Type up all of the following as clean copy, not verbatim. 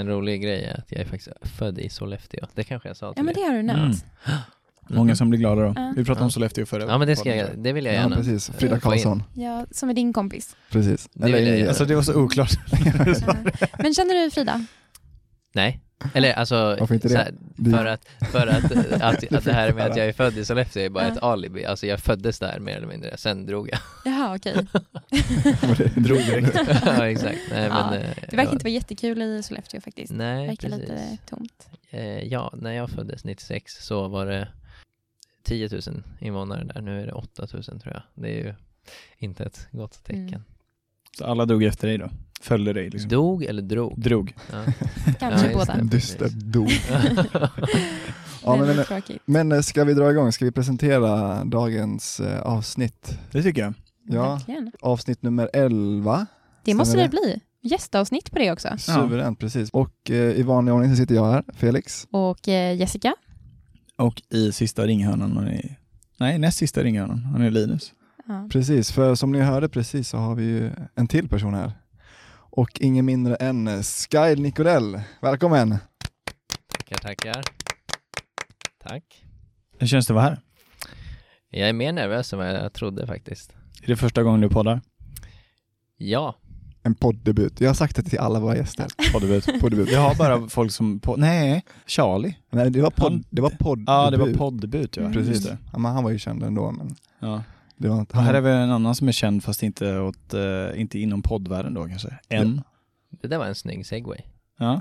En rolig grej är att jag är faktiskt född i Sollefteå. Det kanske jag sa till Ja, men det har du nämnt. Många som blir glada då. Vi pratade om Sollefteå förra. Ja, men det vill jag gärna. Ja, precis. Frida Karlsson. Ja, som är din kompis. Precis. Alltså det var så oklart. Men känner du Frida? Nej. Eller alltså Varför inte det? För att det här med att jag är född i Sollefteå är bara ett alibi. Alltså jag föddes där mer eller mindre. Sen drog jag. Jaha, okej. Drog direkt. Ja, exakt. Nej, Ja, men, det verkar inte vara jättekul i Sollefteå faktiskt. Nej, det verkar precis. lite tomt. Ja, när jag föddes 96 så var det 10 000 invånare där. Nu är det 8 000 tror jag. Det är ju inte ett gott tecken. Så alla drog efter dig då? Följde dig liksom? Dog eller drog? Drog. Ja. Kanske just båda. det, En dyster dog. Ja, Ja, men tråkigt. men ska vi dra igång? Ska vi presentera dagens avsnitt? Det tycker jag. Ja, Verkligen. avsnitt nummer 11. Det måste Stämmer det bli. Gästavsnitt på det också. Suveränt, precis. Och i vanlig ordning så sitter jag här, Felix. Och Jessica. Och i sista ringhörnan näst sista ringhörnan han är Linus. Ja. Precis, för som ni hörde precis så har vi ju en till person här. Och ingen mindre än Sky Nikodell. Välkommen! Tackar. Tack. Hur känns det att vara här? Jag är mer nervös än vad jag trodde faktiskt. Är det första gången du poddar? Ja. En poddebut. Jag har sagt det till alla våra gäster. Poddebut. Jag har bara folk som... Nej, Charlie. Nej, det var poddebut. Ja, det var poddebut, ja. Precis. Det. Ja, men han var ju känd ändå. Men Ja. det var inte, Och här är väl en annan som är känd fast inte inom poddvärlden då kanske. Än. Det där var en snygg segway. Ja.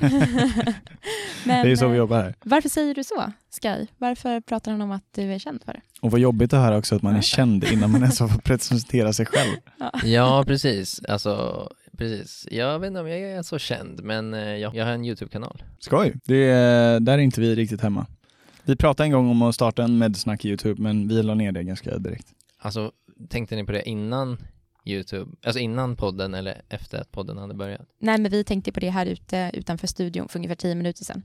Men, det är så vi jobbar här. Varför säger du så, Sky? Varför pratar han om att du är känd för det? Och vad jobbigt att höra också att man är känd innan man ens har fått presentera sig själv. Ja, precis. Alltså, precis. Jag vet inte om jag är så känd, men jag har en YouTube-kanal. Skoj. Där är inte vi riktigt hemma. Vi pratade en gång om att starta en medsnack i YouTube, men vi la ner det ganska direkt. Alltså, tänkte ni på det innan YouTube? Alltså innan podden eller efter att podden hade börjat? Nej, men vi tänkte på det här ute utanför studion för ungefär 10 minuter sedan.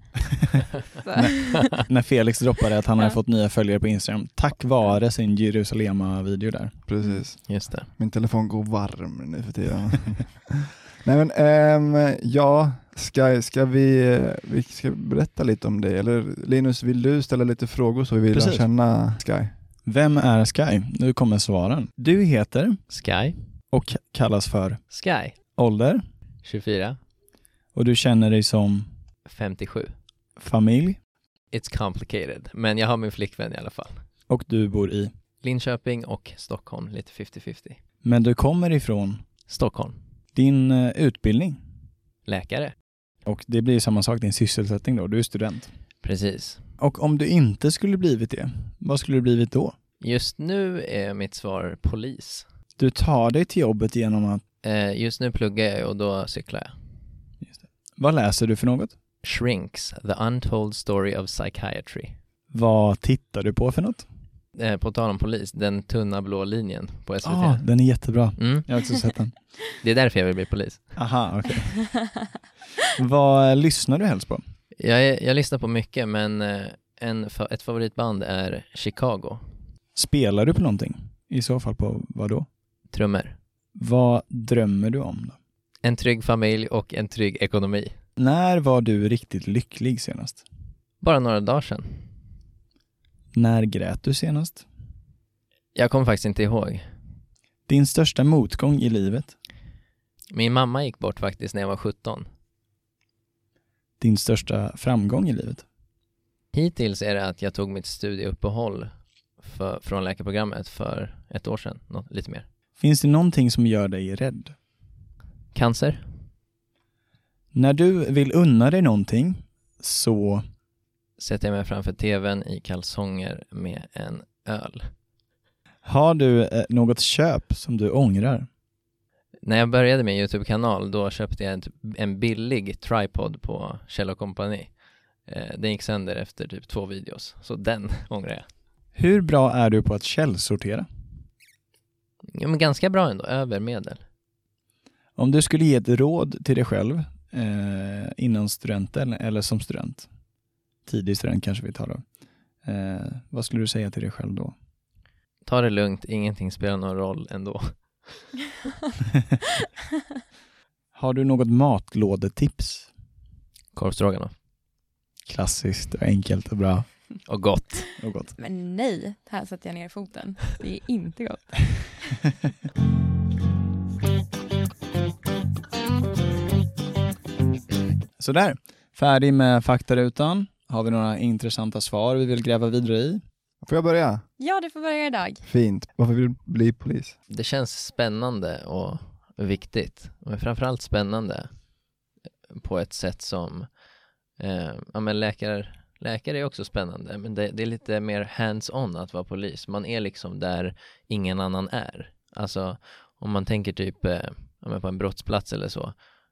När Felix droppade att han hade fått nya följare på Instagram tack vare sin Jerusalema-video där. precis. Just det. Min telefon går varm nu för tiden. Nej men, ja, ska vi ska berätta lite om det? Eller Linus, vill du ställa lite frågor så vi vill lära känna Sky? Vem är Sky? Nu kommer svaren. Du heter Sky. och kallas för Sky. ålder 24. och du känner dig som 57. familj It's complicated. Men jag har min flickvän i alla fall. och du bor i. Linköping och Stockholm. Lite 50-50. Men du kommer ifrån Stockholm. din utbildning. Läkare. Och det blir samma sak, din sysselsättning då. Du är student. Precis. Och om du inte skulle blivit det, vad skulle du blivit då? Just nu är mitt svar polis. Du tar dig till jobbet genom att... Just nu pluggar jag och då cyklar jag. Just det. Vad läser du för något? Shrinks, The Untold Story of Psychiatry. Vad tittar du på för något? På tal om polis, den tunna blå linjen på SVT. Den är jättebra. Mm. Jag har också sett den. Det är därför jag vill bli polis. Aha, okej. Vad lyssnar du helst på? Jag lyssnar på mycket, men ett favoritband är Chicago. Spelar du på någonting? I så fall på vad då? Trummor. Vad drömmer du om då? En trygg familj och en trygg ekonomi. När var du riktigt lycklig senast? Bara några dagar sedan. När grät du senast? Jag kommer faktiskt inte ihåg. Din största motgång i livet? Min mamma gick bort faktiskt när jag var 17. Din största framgång i livet? Hittills är det att jag tog mitt studieuppehåll från läkarprogrammet för 1 år sedan. Lite mer. Finns det någonting som gör dig rädd? Cancer. När du vill unna dig någonting så... Sätter jag mig framför tvn i kalsonger med en öl. Har du något köp som du ångrar? När jag började min YouTube-kanal då köpte jag en billig tripod på Kjell & Company. Den gick sönder efter typ 2 videos. Så den ångrar jag. Hur bra är du på att källsortera? Ja, men ganska bra ändå, över medel. Om du skulle ge ett råd till dig själv innan studenten eller som student, tidig student kanske vi tar då. Vad skulle du säga till dig själv då? Ta det lugnt, ingenting spelar någon roll ändå. Har du något matlådetips? Korvstroganoff. Klassiskt och enkelt och bra. Och gott. Och gott. Men nej, här sätter jag ner foten. Det är inte gott. Sådär, färdig med faktarutan. Har vi några intressanta svar vi vill gräva vidare i? Får jag börja? Ja, du får börja idag. Fint. Varför vill du bli polis? Det känns spännande och viktigt. Och framförallt spännande på ett sätt som men läkare är också spännande. Men det är lite mer hands-on att vara polis. Man är liksom där ingen annan är. Alltså om man tänker typ på en brottsplats eller så.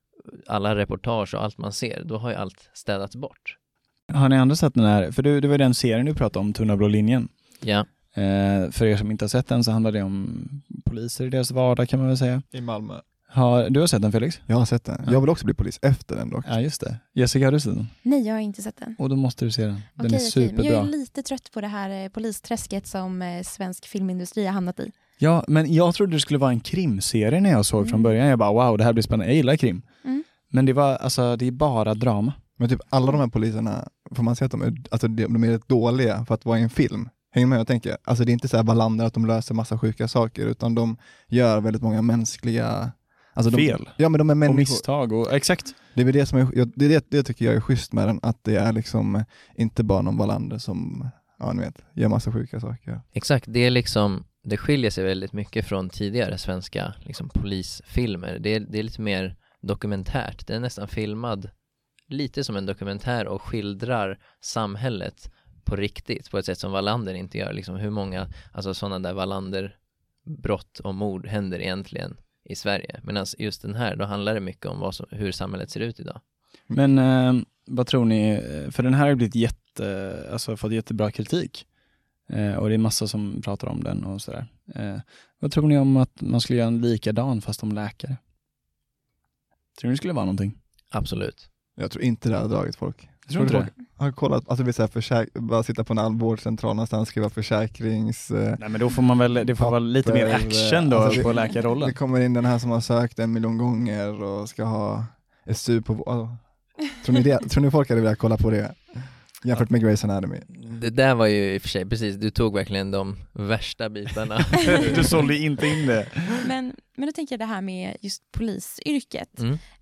Alla reportage och allt man ser, då har ju allt städats bort. Har ni ändå sett den här? För det var den serien du pratade om, Tunna blå linjen. Ja. För er som inte har sett den så handlar det om poliser i deras vardag kan man väl säga. I Malmö. Du har sett den, Felix? Jag har sett den. Ja. Jag vill också bli polis efter den dock. Ja, just det. Jessica, har du sett den? Nej, jag har inte sett den. Och då måste du se den. Den Okej, är superbra. men jag är lite trött på det här polisträsket som svensk filmindustri har hamnat i. Ja, men jag trodde det skulle vara en krimserie när jag såg från början. Jag bara, wow, det här blir spännande. Jag gillar krim. Men det är bara drama. Men typ alla de här poliserna, får man säga att de är rätt dåliga för att vara i en film. Hänger med, jag tänker. Alltså det är inte så här Wallander att de löser massa sjuka saker, utan de gör väldigt många mänskliga... Fel. Ja, men de är människor. Och misstag. Och, exakt. Det är väl det som det tycker jag är schysst med den, att det är liksom inte bara någon Wallander som, ja ni vet, gör massa sjuka saker. Exakt, det är liksom, det skiljer sig väldigt mycket från tidigare svenska liksom, polisfilmer. Det är lite mer dokumentärt. Det är nästan filmad lite som en dokumentär och skildrar samhället på riktigt, på ett sätt som Wallander inte gör. Liksom hur många, alltså sådana där Wallander-brott och mord händer egentligen i Sverige. Medan just den här, då handlar det mycket om hur samhället ser ut idag. Men vad tror ni, för den här har blivit fått jättebra kritik. Och det är massa som pratar om den och sådär. Vad tror ni om att man skulle göra en likadan fast om läkare? Tror ni det skulle vara någonting? Absolut. Jag tror inte det har dragit folk. Jag tror inte det. Har kollat, alltså vi säger bara sitta på en vårdcentral någonstans, skriva försäkrings... Nej, men då får man väl, det får vara lite mer action då alltså på läkarrollen. Det kommer in den här som har sökt 1 miljon gånger och ska ha SU på... Tror ni folk hade velat kolla på det? Jämfört med Grey's Anatomy. Det där var ju i och för sig, precis, du tog verkligen de värsta bitarna. Du sålde inte in det. Men då tänker jag det här med just polisyrket.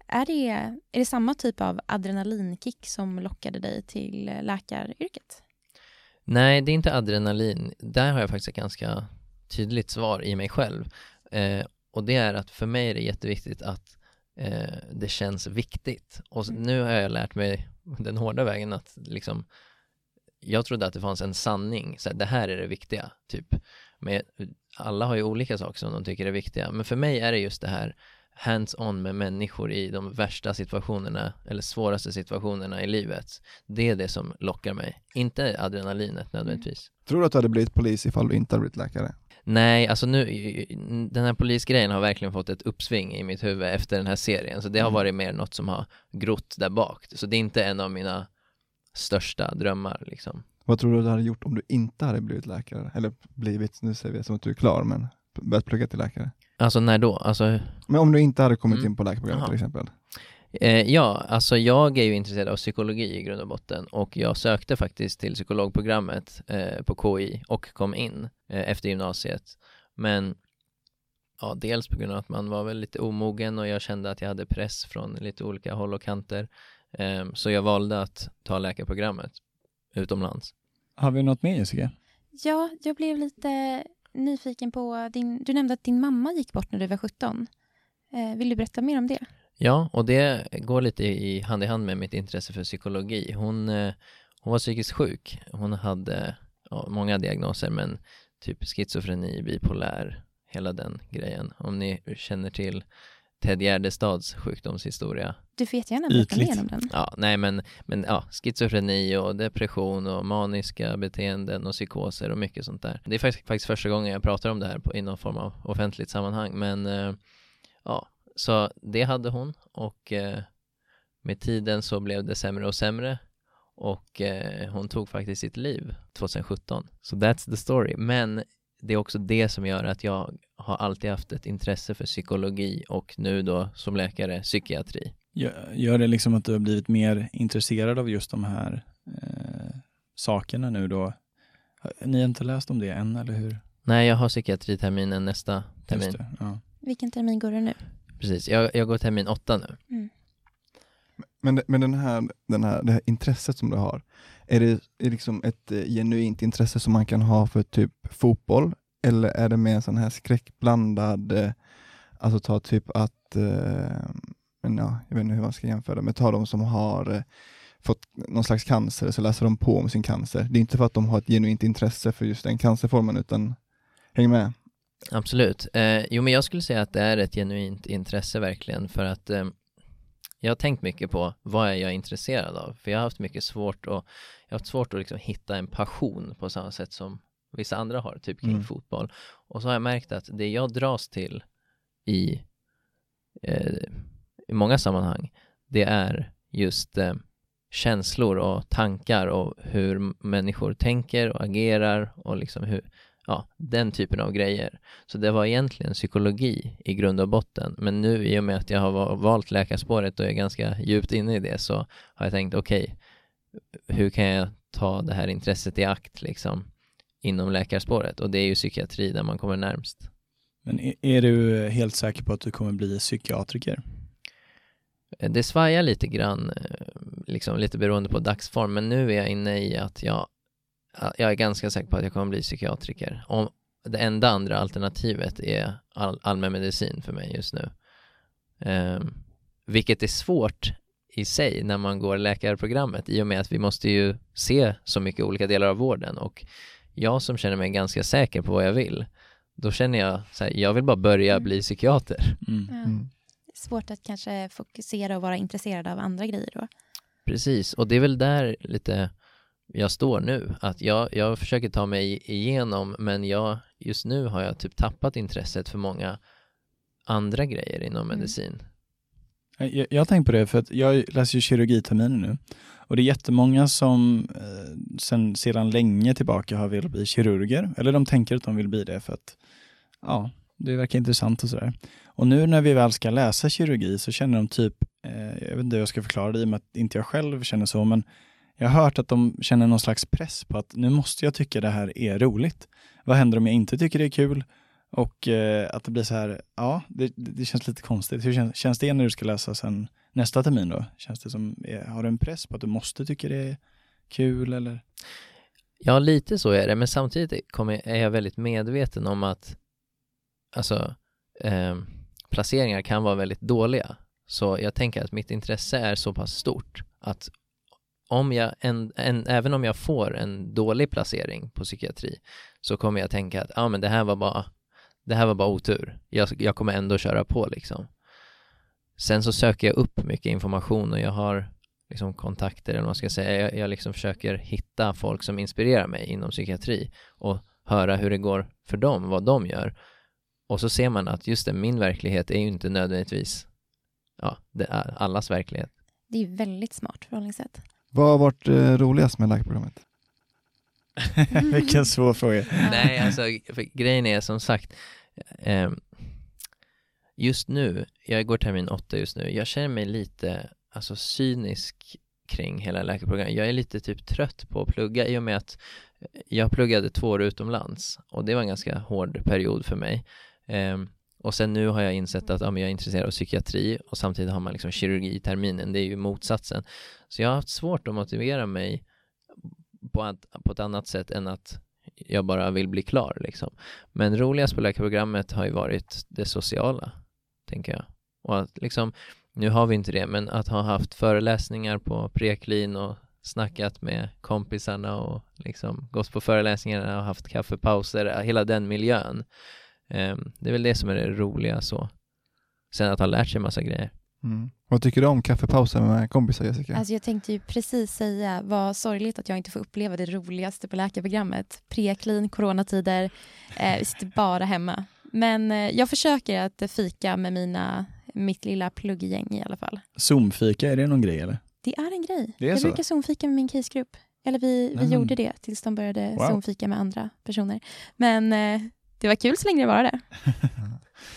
Är det samma typ av adrenalinkick som lockade dig till läkaryrket? Nej, det är inte adrenalin. Där har jag faktiskt ett ganska tydligt svar i mig själv. Och det är att för mig är det jätteviktigt att det känns viktigt. Och nu har jag lärt mig den hårda vägen att liksom, jag trodde att det fanns en sanning. Så här, det här är det viktiga, typ. Men alla har ju olika saker som de tycker är viktiga. Men för mig är det just det här hands-on med människor i de värsta situationerna eller svåraste situationerna i livet. Det är det som lockar mig. Inte adrenalinet nödvändigtvis. Tror du att du hade blivit polis ifall du inte hade blivit läkare? Nej, alltså nu, den här polisgrejen har verkligen fått ett uppsving i mitt huvud efter den här serien. Så det har varit mer något som har grott där bak. Så det är inte en av mina största drömmar liksom. Vad tror du hade gjort om du inte hade blivit läkare? Eller blivit, nu säger vi som att du är klar, men börjat plugga till läkare. Alltså när då? Alltså... Men om du inte hade kommit in på läkarprogrammet till exempel? Ja, alltså jag är ju intresserad av psykologi i grund och botten. Och jag sökte faktiskt till psykologprogrammet på KI och kom in efter gymnasiet. Men ja, dels på grund av att man var väl lite omogen och jag kände att jag hade press från lite olika håll och kanter. Så jag valde att ta läkarprogrammet utomlands. Har vi något mer, Jessica? Ja, jag blev lite nyfiken på du nämnde att din mamma gick bort när du var 17. Vill du berätta mer om det? Ja, och det går lite i hand med mitt intresse för psykologi. Hon var psykiskt sjuk. Hon hade många diagnoser, men typ schizofreni, bipolär, hela den grejen. Om ni känner till Ted Gärdestads sjukdomshistoria. Du får jättegärna berätta mer om den. Ja, nej men ja, schizofreni och depression och maniska beteenden och psykoser och mycket sånt där. Det är faktiskt första gången jag pratar om det här i någon form av offentligt sammanhang. Men ja, så det hade hon och med tiden så blev det sämre och sämre och hon tog faktiskt sitt liv 2017. Så that's the story. Men det är också det som gör att jag har alltid haft ett intresse för psykologi och nu då som läkare psykiatri. Gör det liksom att du har blivit mer intresserad av just de här sakerna nu då? Ni har inte läst om det än, eller hur? Nej, jag har psykiatriterminen nästa termin. Just det, ja. Vilken termin går du nu? Precis, jag går termin 8 nu. Mm. Men det här intresset som du har, är det liksom ett genuint intresse som man kan ha för typ fotboll? Eller är det mer en sån här skräckblandad, alltså ta typ att, men ja, jag vet inte hur man ska jämföra, men ta de som har fått någon slags cancer, så läser de på om sin cancer. Det är inte för att de har ett genuint intresse för just den cancerformen, utan häng med. Absolut. Jo, men jag skulle säga att det är ett genuint intresse verkligen, för att jag har tänkt mycket på vad är jag intresserad av. För jag har haft mycket svårt att liksom hitta en passion på samma sätt som vissa andra har, typ kring fotboll. Och så har jag märkt att det jag dras till i många sammanhang, det är just känslor och tankar och hur människor tänker och agerar och liksom den typen av grejer. Så det var egentligen psykologi i grund och botten. Men nu i och med att jag har valt läkarspåret och är ganska djupt inne i det, så har jag tänkt okej, hur kan jag ta det här intresset i akt liksom inom läkarspåret? Och det är ju psykiatri där man kommer närmst. Men är du helt säker på att du kommer bli psykiatriker? Det svajar lite grann, liksom lite beroende på dagsform. Men nu är jag inne i att jag är ganska säker på att jag kommer bli psykiatriker. Om det enda andra alternativet är allmän medicin för mig just nu. Vilket är svårt i sig när man går läkarprogrammet, i och med att vi måste ju se så mycket olika delar av vården. Och jag som känner mig ganska säker på vad jag vill, då känner jag så här, jag vill bara börja bli psykiater. Svårt att kanske fokusera och vara intresserad av andra grejer då. Precis, och det är väl där lite jag står nu, att jag försöker ta mig igenom, men just nu har jag typ tappat intresset för många andra grejer inom medicin. Jag har tänkt på det, för att jag läser ju kirurgiterminen nu, och det är jättemånga som sedan länge tillbaka har velat bli kirurger, eller de tänker att de vill bli det för att det verkar intressant och sådär. Och nu när vi väl ska läsa kirurgi så känner de typ, jag vet inte hur jag ska förklara det i och med att inte jag själv känner så, men jag har hört att de känner någon slags press på att nu måste jag tycka det här är roligt. Vad händer om jag inte tycker det är kul? Och att det blir så här, det känns lite konstigt. Hur känns det när du ska läsa sen nästa termin då? Känns det som, har du en press på att du måste tycka det är kul eller? Ja, lite så är det, men samtidigt är jag väldigt medveten om att placeringar kan vara väldigt dåliga. Så jag tänker att mitt intresse är så pass stort att om jag även om jag får en dålig placering på psykiatri, så kommer jag tänka att men det här var bara otur. Jag kommer ändå köra på liksom. Sen så söker jag upp mycket information och jag har liksom kontakter, eller vad man ska säga. Jag liksom försöker hitta folk som inspirerar mig inom psykiatri och höra hur det går för dem, vad de gör. Och så ser man att just min verklighet är ju inte nödvändigtvis det är allas verklighet. Det är väldigt smart förhållningssätt. Vad har varit roligast med läkarprogrammet? Vilken svår fråga. Nej, alltså grejen är som sagt, just nu, jag går termin 8 just nu, jag känner mig lite cynisk kring hela läkarprogrammet. Jag är lite typ trött på att plugga, i och med att jag pluggade 2 år utomlands och det var en ganska hård period för mig. Och sen nu har jag insett att jag är intresserad av psykiatri, och samtidigt har man liksom kirurgi i terminen. Det är ju motsatsen. Så jag har haft svårt att motivera mig på ett annat sätt än att jag bara vill bli klar liksom. Men roligast på läkarprogrammet har ju varit det sociala, tänker jag. Och att liksom, nu har vi inte det, men att ha haft föreläsningar på Preklin och snackat med kompisarna och liksom gått på föreläsningarna och haft kaffepauser, hela den miljön. Det är väl det som är det roliga så. Sen att ha lärt sig massa grejer. Vad tycker du om kaffepauser med kompisar, Jessica? Alltså jag tänkte ju precis säga, vad sorgligt att jag inte får uppleva det roligaste på läkarprogrammet. Preklin, coronatider, vi sitter bara hemma. Men jag försöker att fika med mitt lilla plugggäng i alla fall. Zoom-fika, är det någon grej eller? Det är en grej. Jag brukar Zoom-fika med min casegrupp. Eller vi gjorde det tills de började Zoom-fika med andra personer. Men det var kul så länge det var det.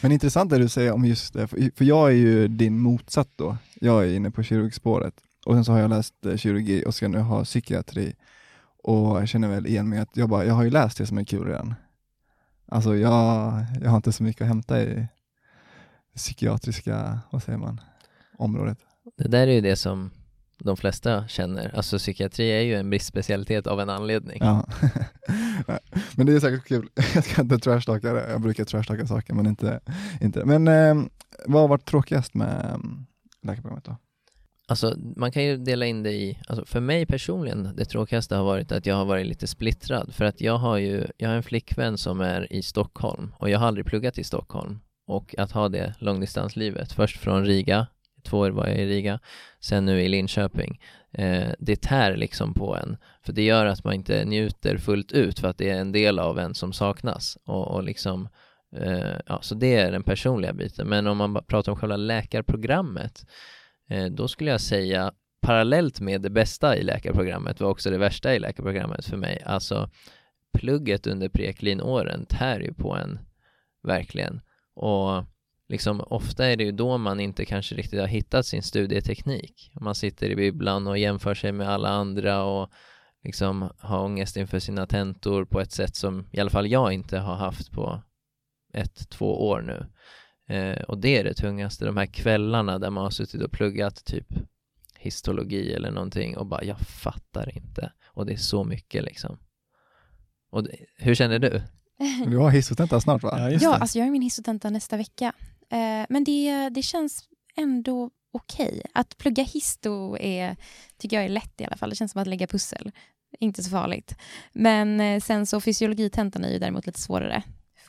Men intressant är det du säger om just det, för jag är ju din motsatt då. Jag är inne på kirurgspåret och sen så har jag läst kirurgi och ska nu ha psykiatri och jag känner väl igen mig att jag har ju läst det som är kul redan. Alltså jag har inte så mycket att hämta i psykiatriska, vad säger man, området. Det där är ju det som de flesta känner. Alltså psykiatri är ju en bristspecialitet av en anledning. Ja. Men det är säkert kul. Jag ska inte trashtalka det. Jag brukar trashtalka saker, men inte. Men vad har varit tråkigast med läkarprogrammet då? Alltså man kan ju dela in det i, alltså för mig personligen, det tråkigaste har varit att jag har varit lite splittrad. För att jag har en flickvän som är i Stockholm och jag har aldrig pluggat i Stockholm. Och att ha det långdistanslivet, först från Riga, 2 år var jag i Riga, sen nu i Linköping. Det tär liksom på en, för det gör att man inte njuter fullt ut för att det är en del av en som saknas. Och liksom, så det är den personliga biten. Men om man pratar om själva läkarprogrammet, då skulle jag säga parallellt med det bästa i läkarprogrammet var också det värsta i läkarprogrammet för mig. Alltså plugget under preklinåren tär ju på en verkligen. Och liksom ofta är det ju då man inte kanske riktigt har hittat sin studieteknik. Man sitter i bibblan och jämför sig med alla andra och liksom har ångest inför sina tentor på ett sätt som i alla fall jag inte har haft på 1-2 år nu. Och det är det tungaste, de här kvällarna där man har suttit och pluggat typ histologi eller någonting och bara jag fattar inte. Och det är så mycket liksom. Och hur känner du? Du har histotenta snart va? Ja, alltså jag har min histotenta nästa vecka. Men det känns ändå okej. Att plugga histo tycker jag är lätt i alla fall. Det känns som att lägga pussel. Inte så farligt. Men sen så fysiologitentan är ju däremot lite svårare.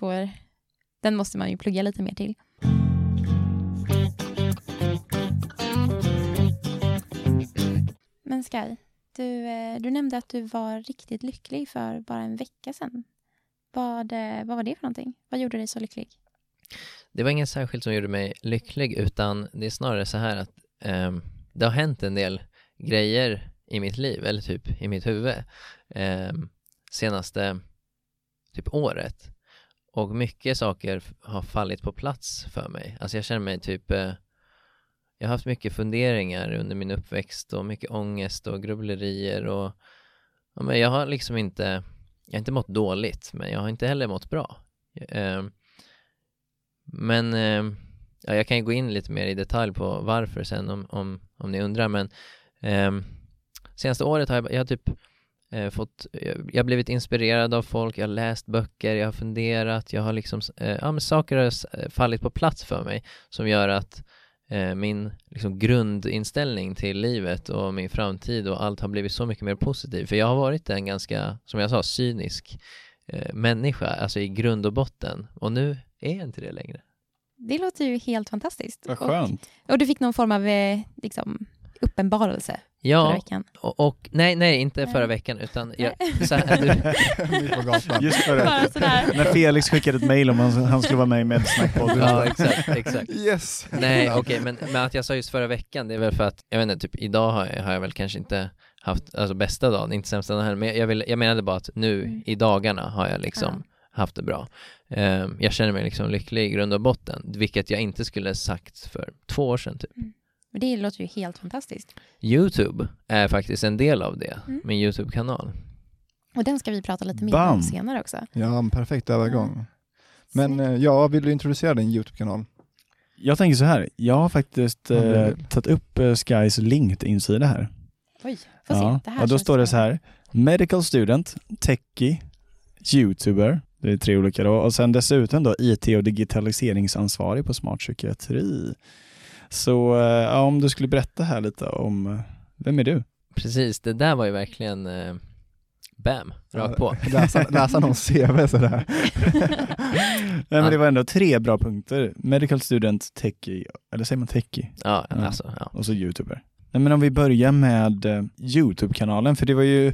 Den måste man ju plugga lite mer till. Men Sky, du nämnde att du var riktigt lycklig för bara en vecka sedan. Vad var det för någonting? Vad gjorde dig så lycklig? Det var inget särskilt som gjorde mig lycklig, utan det är snarare så här att det har hänt en del grejer i mitt liv, eller typ i mitt huvud, senaste typ året. Och mycket saker har fallit på plats för mig. Alltså jag känner mig typ, jag har haft mycket funderingar under min uppväxt och mycket ångest och grubblerier och men jag har liksom inte mått dåligt, men jag har inte heller mått bra. Men jag kan ju gå in lite mer i detalj på varför sen om ni undrar, men senaste året har jag typ jag har blivit inspirerad av folk, jag har läst böcker, jag har funderat, jag har liksom men saker har fallit på plats för mig som gör att min liksom grundinställning till livet och min framtid och allt har blivit så mycket mer positiv. För jag har varit en ganska, som jag sa, cynisk människa, alltså i grund och botten. Och nu är jag inte det längre. Det låter ju helt fantastiskt. Vad skönt. Och du fick någon form av liksom, uppenbarelse förra veckan. Och nej, inte förra veckan, utan så här, på gatan. Just för när Felix skickade ett mejl om han skulle vara med i Medsnackpodden. Ja, exakt. Yes. Nej, okej, men att jag sa just förra veckan, det är väl för att, jag vet inte, typ idag har jag väl kanske inte haft, alltså bästa dagen, inte sämsta dagen här, men jag menade bara att nu i dagarna har jag liksom haft det bra. Jag känner mig liksom lycklig i grund och botten, vilket jag inte skulle sagt för 2 år sedan typ. Det låter ju helt fantastiskt. YouTube är faktiskt en del av det, min YouTube-kanal. Och den ska vi prata lite mer om senare också. Ja, perfekt övergång. Men vill du introducera din YouTube-kanal? Jag tänker så här, jag har faktiskt tagit upp Skys LinkedIn-sida här. Oj, får se. Det här och då står det så här, medical student, techie, YouTuber. Det är 3 olika då. Och sen dessutom då IT- och digitaliseringsansvarig på Smart Psykiatri. Så om du skulle berätta här lite om, vem är du? Precis, det där var ju verkligen bam, rakt på. Läsa någon CV sådär. Nej, men det var ändå 3 bra punkter. Medical student, techie, eller säger man techie? Ja. Alltså, ja. Och så YouTuber. Nej, men om vi börjar med YouTube-kanalen, för det var ju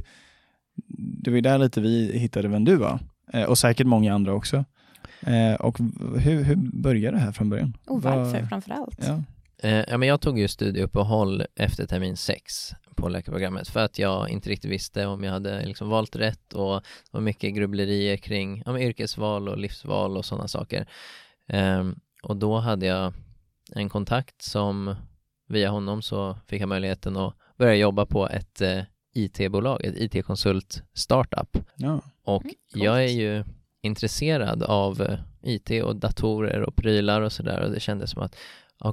där lite vi hittade vem du var. Och säkert många andra också. Och hur började det här från början? Och varför framförallt? Ja. Men jag tog ju studieuppehåll efter termin 6 på läkarprogrammet för att jag inte riktigt visste om jag hade liksom valt rätt, och det var mycket grubblerier kring yrkesval och livsval och sådana saker. Och då hade jag en kontakt som via honom så fick jag möjligheten att börja jobba på ett IT-bolag, ett IT-konsult startup. Ja. Och jag är ju intresserad av IT och datorer och prylar och sådär, och det kändes som att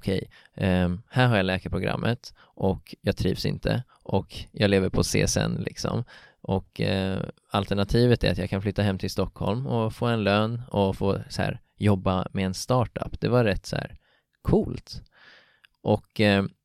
här har jag läkarprogrammet och jag trivs inte och jag lever på CSN liksom. Och alternativet är att jag kan flytta hem till Stockholm och få en lön och få så här, jobba med en startup. Det var rätt så här coolt. Och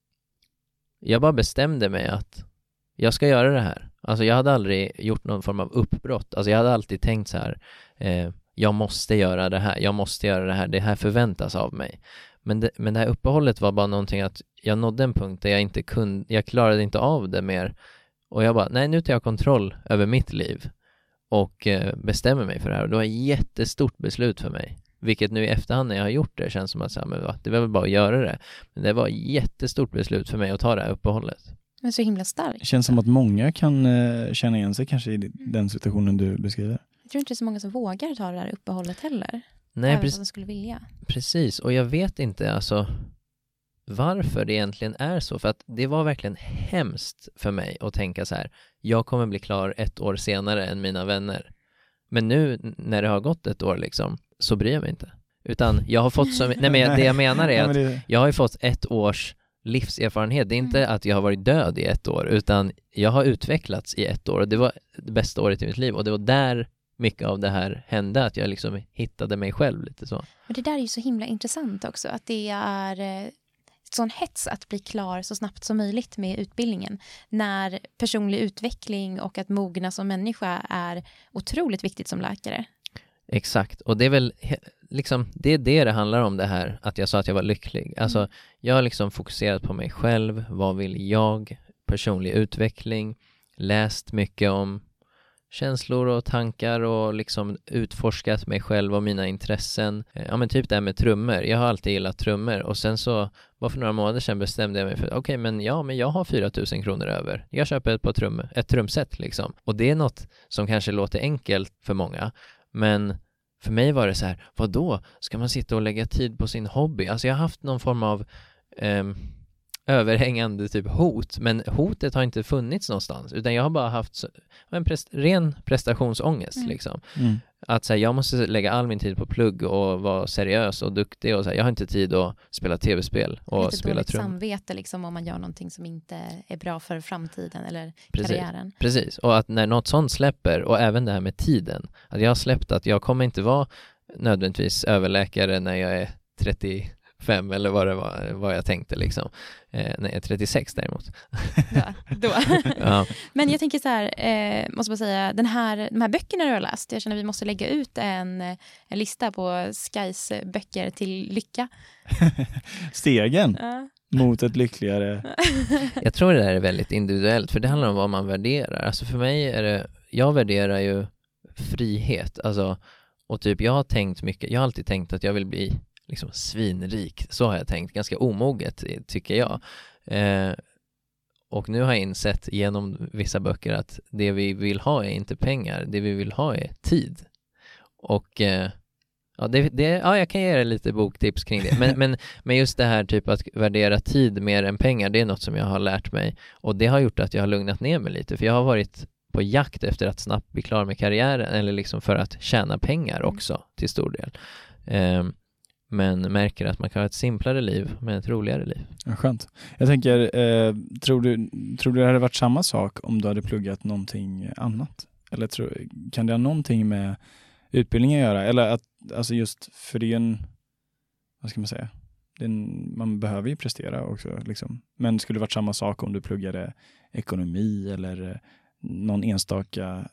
jag bara bestämde mig att jag ska göra det här. Alltså jag hade aldrig gjort någon form av uppbrott. Alltså jag hade alltid tänkt så här, jag måste göra det här. Jag måste göra det här. Det här förväntas av mig. Men det här uppehållet var bara någonting att jag nådde en punkt där jag klarade inte av det mer. Och jag bara, nej, nu tar jag kontroll över mitt liv och bestämmer mig för det här. Och det var ett jättestort beslut för mig. Vilket nu i efterhand när jag har gjort det känns som att det var väl bara att göra det. Men det var ett jättestort beslut för mig att ta det här uppehållet. Men så himla starkt. Det känns som att många kan känna igen sig kanske i den situationen du beskriver. Jag tror inte det är så många som vågar ta det här uppehållet heller. Nej, även om de skulle vilja. Precis, och jag vet inte alltså varför det egentligen är så. För att det var verkligen hemskt för mig att tänka så här, jag kommer bli klar 1 år senare än mina vänner. Men nu när det har gått 1 år liksom, så bryr jag mig inte. Utan jag har fått det jag menar är att jag har ju fått 1 års livserfarenhet. Det är inte att jag har varit död i 1 år, utan jag har utvecklats i 1 år och det var det bästa året i mitt liv, och det var där mycket av det här hände, att jag liksom hittade mig själv lite så. Men det där är ju så himla intressant också, att det är sån hets att bli klar så snabbt som möjligt med utbildningen, när personlig utveckling och att mogna som människa är otroligt viktigt som läkare. Exakt, och det är väl liksom, det handlar om det här, att jag sa att jag var lycklig. Alltså, jag har liksom fokuserat på mig själv, vad vill jag, personlig utveckling, läst mycket om känslor och tankar och liksom utforskat mig själv och mina intressen. Ja, men typ det här med trummor. Jag har alltid gillat trummor, och sen så bara för några månader sedan bestämde jag mig för men jag har 4 000 kronor över. Jag köper ett trumset liksom. Och det är något som kanske låter enkelt för många, men för mig var det så här, vadå? Ska man sitta och lägga tid på sin hobby? Alltså jag har haft någon form av överhängande typ hot, men hotet har inte funnits någonstans, utan jag har bara haft en ren prestationsångest liksom. Att så här, jag måste lägga all min tid på plugg och vara seriös och duktig, och så här, jag har inte tid att spela tv-spel och lite spela trummor. Samvete liksom, om man gör någonting som inte är bra för framtiden eller karriären. Precis, och att när något sånt släpper, och även det här med tiden, att jag har släppt att jag kommer inte vara nödvändigtvis överläkare när jag är 35 eller vad jag tänkte liksom. När jag är 36 däremot. Då. Ja. Men jag tänker så här, måste bara säga, de här böckerna du har läst, jag känner att vi måste lägga ut en lista på Skys böcker till lycka. Stegen mot ett lyckligare. Jag tror det där är väldigt individuellt, för det handlar om vad man värderar. Alltså för mig är det, jag värderar ju frihet, alltså, och typ jag har alltid tänkt att jag vill bli liksom svinrik, så har jag tänkt, ganska omoget tycker jag, och nu har jag insett genom vissa böcker att det vi vill ha är inte pengar, det vi vill ha är tid. Och jag kan ge er lite boktips kring det, men just det här typ att värdera tid mer än pengar, det är något som jag har lärt mig, och det har gjort att jag har lugnat ner mig lite, för jag har varit på jakt efter att snabbt bli klar med karriären, eller liksom för att tjäna pengar också till stor del. Men märker att man kan ha ett simplare liv med ett roligare liv. Ja, skönt. Jag tänker, tror du det hade varit samma sak om du hade pluggat någonting annat? Eller kan det ha någonting med utbildningen att göra? Eller att, alltså just för det är en, vad ska man säga? Man behöver ju prestera också. Liksom. Men skulle det varit samma sak om du pluggade ekonomi eller någon enstaka...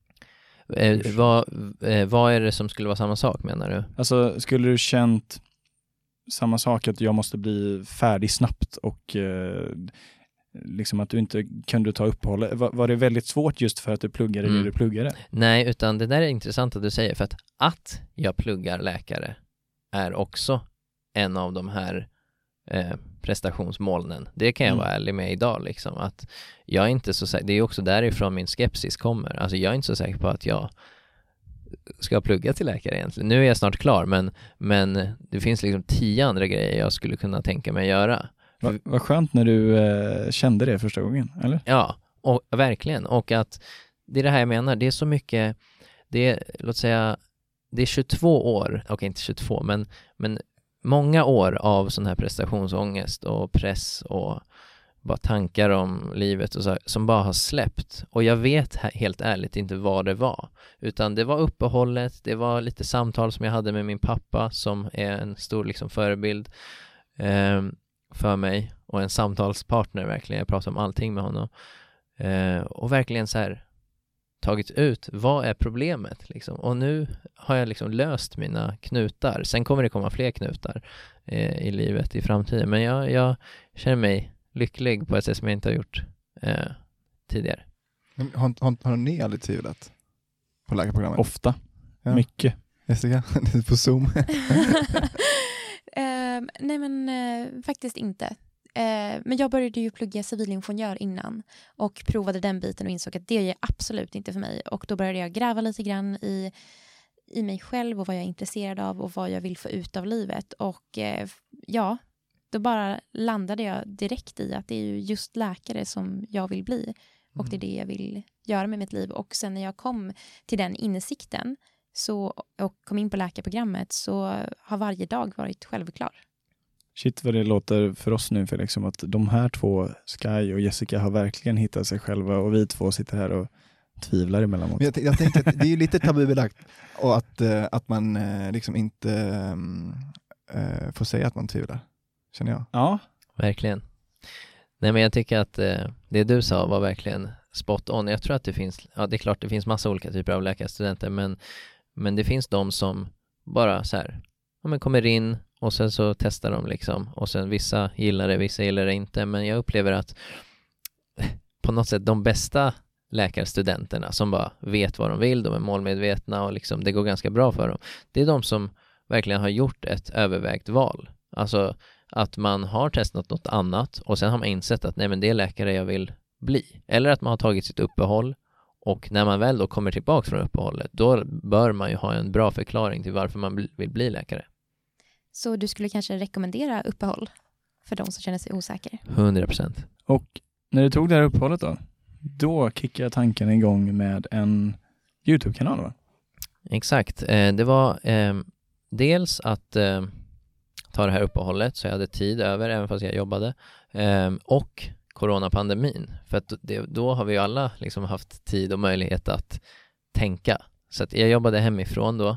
Vad är det som skulle vara samma sak, menar du? Alltså, skulle du känt samma sak, att jag måste bli färdig snabbt och liksom att du inte kunde ta uppehåll? Var det väldigt svårt just för att du pluggade det du pluggade? Nej, utan det där är intressant att du säger, för att jag pluggar läkare är också en av de här prestationsmolnen. Det kan jag vara ärlig med idag liksom, att jag är inte så säker, det är också därifrån min skepsis kommer. Alltså jag är inte så säker på att jag ska plugga till läkare egentligen. Nu är jag snart klar, men det finns liksom 10 andra grejer jag skulle kunna tänka mig göra. Vad skönt när du kände det första gången, eller? Ja, och verkligen. Och att det är det här jag menar, det är så mycket, låt säga, det är 22 år, okej inte 22, men många år av sån här prestationsångest och press och bara tankar om livet och så, som bara har släppt. Och jag vet helt ärligt inte vad det var. Utan det var uppehållet, det var lite samtal som jag hade med min pappa som är en stor liksom förebild för mig. Och en samtalspartner verkligen. Jag pratar om allting med honom. Och verkligen så här tagit ut, vad är problemet liksom? Och nu har jag liksom löst mina knutar. Sen kommer det komma fler knutar i livet i framtiden. Men jag känner mig lycklig på ett sätt som jag inte har gjort tidigare. Har ni aldrig tvivlat på läkarprogrammet? Ofta. Ja. Mycket. Jessica, på Zoom. Nej men faktiskt inte. Men jag började ju plugga civilingenjör innan och provade den biten och insåg att det är absolut inte för mig. Och då började jag gräva lite grann i mig själv och vad jag är intresserad av och vad jag vill få ut av livet. Och då bara landade jag direkt i att det är ju just läkare som jag vill bli. Och det är det jag vill göra med mitt liv. Och sen när jag kom till den insikten och kom in på läkarprogrammet så har varje dag varit självklar. Shit vad det låter för oss nu, Felix, som att de här två, Sky och Jessica, har verkligen hittat sig själva och vi två sitter här och tvivlar emellanåt. Jag tänker att det är lite tabubelagt och att man liksom inte får säga att man tvivlar, känner jag. Ja, verkligen. Nej, men jag tycker att det du sa var verkligen spot on. Jag tror att det finns, det är klart det finns massa olika typer av läkarstudenter, men det finns de som bara så här, kommer in och sen så testar de liksom, och sen vissa gillar det, vissa gillar det inte, men jag upplever att på något sätt de bästa läkarstudenterna som bara vet vad de vill, de är målmedvetna och liksom det går ganska bra för dem, det är de som verkligen har gjort ett övervägt val. Alltså att man har testat något annat och sen har man insett att nej, men det är läkare jag vill bli. Eller att man har tagit sitt uppehåll och när man väl då kommer tillbaka från uppehållet, då bör man ju ha en bra förklaring till varför man vill bli läkare. Så du skulle kanske rekommendera uppehåll för de som känner sig osäker? 100%. Och när du tog det här uppehållet då kickade tanken igång med en YouTube-kanal, va? Exakt. Det var dels att ta det här uppehållet så jag hade tid över även fast jag jobbade och coronapandemin, för att då har vi ju alla liksom haft tid och möjlighet att tänka, så att jag jobbade hemifrån då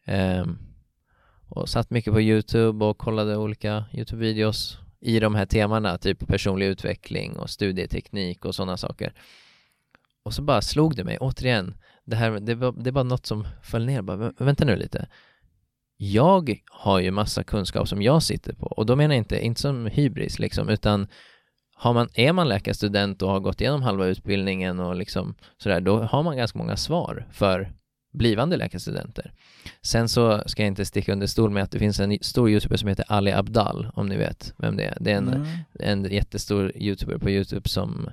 och satt mycket på YouTube och kollade olika YouTube-videos i de här temana, typ personlig utveckling och studieteknik och sådana saker. Och så bara slog det mig återigen, det var något som föll ner, bara, vänta nu lite. Jag har ju massa kunskap som jag sitter på, och då menar jag inte som hybris liksom, utan är man läkarstudent och har gått igenom halva utbildningen och liksom sådär, då har man ganska många svar för blivande läkarstudenter. Sen så ska jag inte sticka under stol med att det finns en stor YouTuber som heter Ali Abdal, om ni vet vem det är. Det är en jättestor YouTuber på YouTube som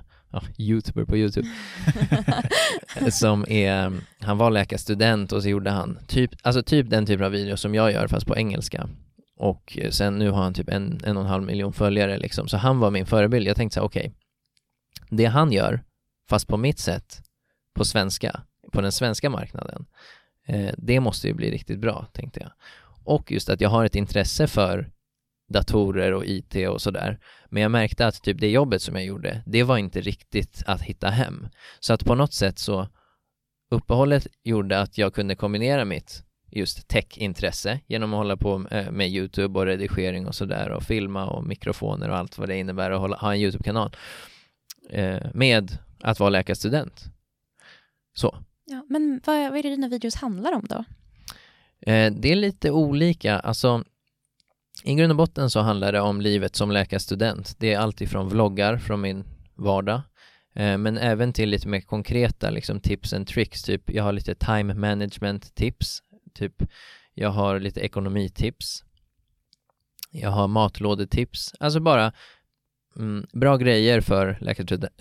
som han var läkarstudent och så gjorde han typ den typen av video som jag gör fast på engelska. Och sen nu har han typ 1,5 miljon följare liksom. Så han var min förebild. Jag tänkte så här, okej, det han gör fast på mitt sätt på svenska, på den svenska marknaden, det måste ju bli riktigt bra, tänkte jag. Och just att jag har ett intresse för datorer och IT och sådär. Men jag märkte att typ det jobbet som jag gjorde, det var inte riktigt att hitta hem. Så att på något sätt så uppehållet gjorde att jag kunde kombinera mitt just tech-intresse genom att hålla på med YouTube och redigering och sådär och filma och mikrofoner och allt vad det innebär att ha en YouTube-kanal med att vara läkarstudent. Så. Ja, men vad är det dina videos handlar om då? Det är lite olika. Alltså, i grund och botten så handlar det om livet som läkarstudent. Det är allt ifrån vloggar från min vardag, men även till lite mer konkreta liksom, tips and tricks. Typ, jag har lite time management tips. Typ, jag har lite ekonomitips. Jag har matlådetips. Alltså bara bra grejer för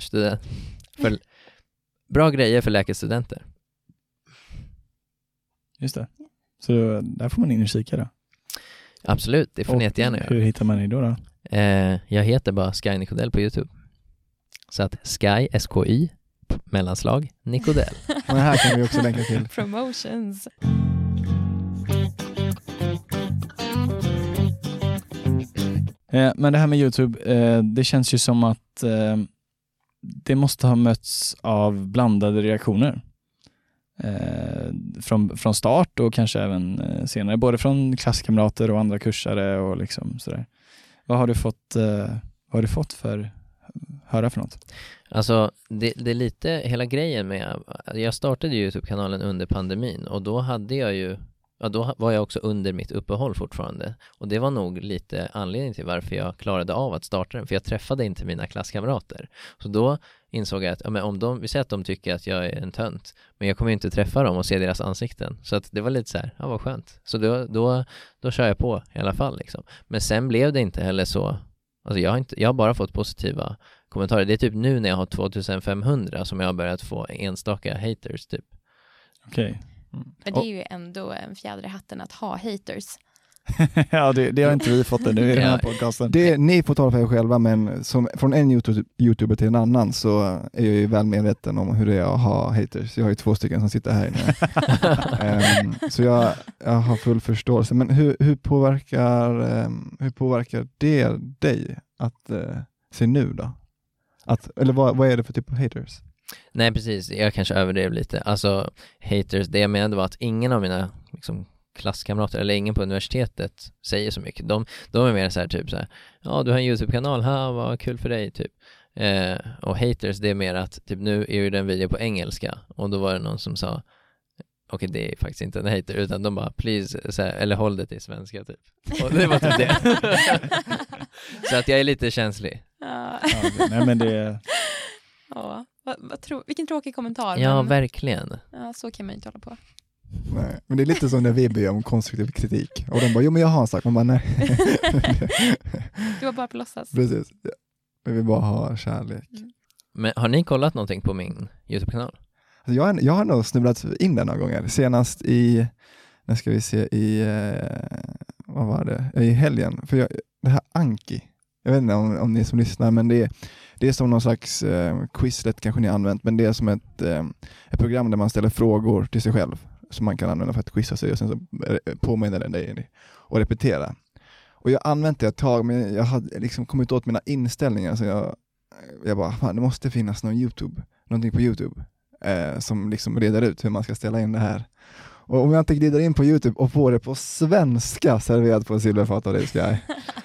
bra grejer för läkarstudenter. Just det. Så där får man in och kika då. Absolut, det får ni jättegärna göra. Hur hittar man dig då? Jag heter bara Sky Nikodell på YouTube. Så att Sky, SKY, mellanslag, Nikodell. Men här kan vi också länka till. Promotions. Men det här med YouTube, det känns ju som att det måste ha mötts av blandade reaktioner. Från start och kanske även senare, både från klasskamrater och andra kursare och liksom sådär. Vad har du fått för höra för något? Alltså det är lite hela grejen med, jag startade YouTube-kanalen under pandemin och då hade jag ju, då var jag också under mitt uppehåll fortfarande, och det var nog lite anledningen till varför jag klarade av att starta den, för jag träffade inte mina klasskamrater. Så då insåg jag att vi säger att de tycker att jag är en tönt, men jag kommer inte träffa dem och se deras ansikten, så att det var lite så här, vad skönt. Så då kör jag på i alla fall liksom. Men sen blev det inte heller så, alltså jag har bara fått positiva kommentarer. Det är typ nu när jag har 2500 som jag har börjat få enstaka haters typ. Okej. Men det är ju ändå en fjäder i hatten att ha haters. Ja, det har inte vi fått nu i den här podcasten. Ni får tala för er själva, men från en YouTuber till en annan så är jag ju väl medveten om hur det är att ha haters. Jag har ju 2 stycken som sitter här inne. Så jag har full förståelse. Men hur påverkar det dig att se nu då? Eller vad är det för typ av haters? Nej, precis. Jag kanske överdrev lite. Alltså, haters, det jag menade var att ingen av mina liksom, klasskamrater eller ingen på universitetet säger så mycket. De är mer så här typ så här, ja, du har en YouTube-kanal, vad kul för dig typ. Och haters, det är mer att typ nu är ju den video på engelska, och då var det någon som sa okej, det är faktiskt inte en hater, utan de bara please, så här, eller håll det till svenska typ. Och det var typ det. Så att jag är lite känslig. Ja. Nej, men det... Ja, vilken tråkig kommentar. Ja, men... verkligen. Ja, så kan man ju inte hålla på. Nej, men det är lite som när vi ber om konstruktiv kritik. Och de bara, jo men jag har en sak. Man bara, nej. Du var bara på låtsas. Precis. Vi vill bara ha kärlek. Mm. Men har ni kollat någonting på min YouTube-kanal? Alltså jag har nog snubblat in den några gånger. Senast när ska vi se, vad var det? I helgen. För det här Anki. Jag vet inte om ni som lyssnar, men det är som någon slags Quizlet kanske ni har använt, men det är som ett program där man ställer frågor till sig själv som man kan använda för att quizza sig, och sen så påminner den dig och repetera. Och jag har använt det ett tag, men jag hade liksom kommit åt mina inställningar, så jag bara, fan, det måste finnas någonting på YouTube som liksom reder ut hur man ska ställa in det här. Och om jag inte glider in på YouTube och får det på svenska serverat på en silverfat av dig, Sky.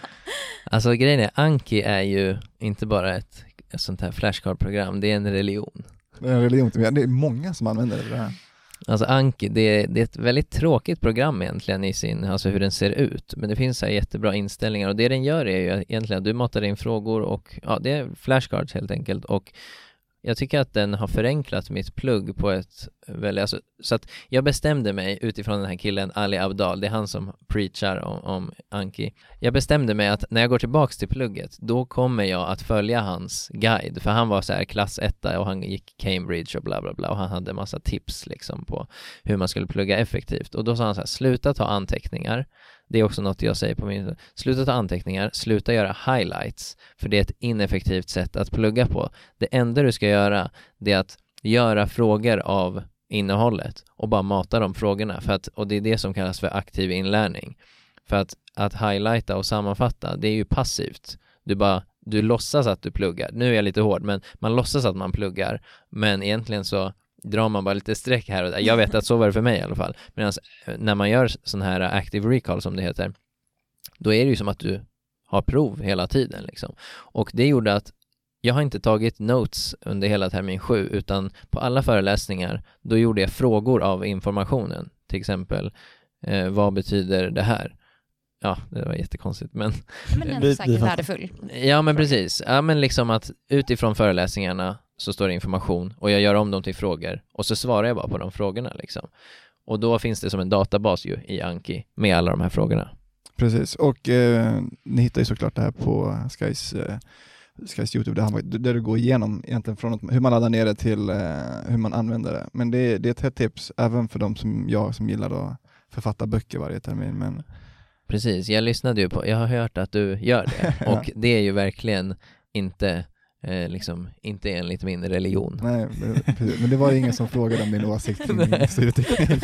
Alltså grejen är, Anki är ju inte bara ett sånt här flashcard-program, det är en religion. Det är en religion, det är många som använder det här. Alltså Anki, det är ett väldigt tråkigt program egentligen i sin, alltså hur den ser ut. Men det finns så här jättebra inställningar, och det den gör är ju egentligen att du matar in frågor och ja, det är flashcards helt enkelt. Och jag tycker att den har förenklat mitt plugg på ett väldigt, alltså, så att jag bestämde mig utifrån den här killen Ali Abdal, det är han som preachar om Anki. Jag bestämde mig att när jag går tillbaks till plugget, då kommer jag att följa hans guide, för han var så här klass 1 och han gick Cambridge och bla bla bla, och han hade massa tips liksom på hur man skulle plugga effektivt. Och då sa han så här, sluta ta anteckningar. Det är också något jag säger på min... Sluta ta anteckningar, sluta göra highlights, för det är ett ineffektivt sätt att plugga på. Det enda du ska göra, det är att göra frågor av innehållet och bara mata de frågorna, och det är det som kallas för aktiv inlärning. För att highlighta och sammanfatta, det är ju passivt. Du låtsas att du pluggar. Nu är jag lite hård, men man låtsas att man pluggar, men egentligen så drar man bara lite streck här och där. Jag vet att så var det för mig i alla fall. Men när man gör sån här active recall som det heter, då är det ju som att du har prov hela tiden liksom. Och det gjorde att jag har inte tagit notes under hela termin 7, utan på alla föreläsningar då gjorde jag frågor av informationen. Till exempel, vad betyder det här? Ja, det var jättekonstigt, men ändå säkert värdefull. Ja, men precis. Ja, men liksom att utifrån föreläsningarna så står det information och jag gör om dem till frågor och så svarar jag bara på de frågorna liksom. Och då finns det som en databas ju i Anki med alla de här frågorna. Precis, och ni hittar ju såklart det här på Skys Skys YouTube där du går igenom egentligen från hur man laddar ner det till hur man använder det. Men det är ett hett tips även för de som gillar att författa böcker varje termin. Men... Precis, jag har hört att du gör det och det är ju verkligen inte inte enligt min religion. Nej, men det var ingen som frågade om din åsikt kring min studieteknik.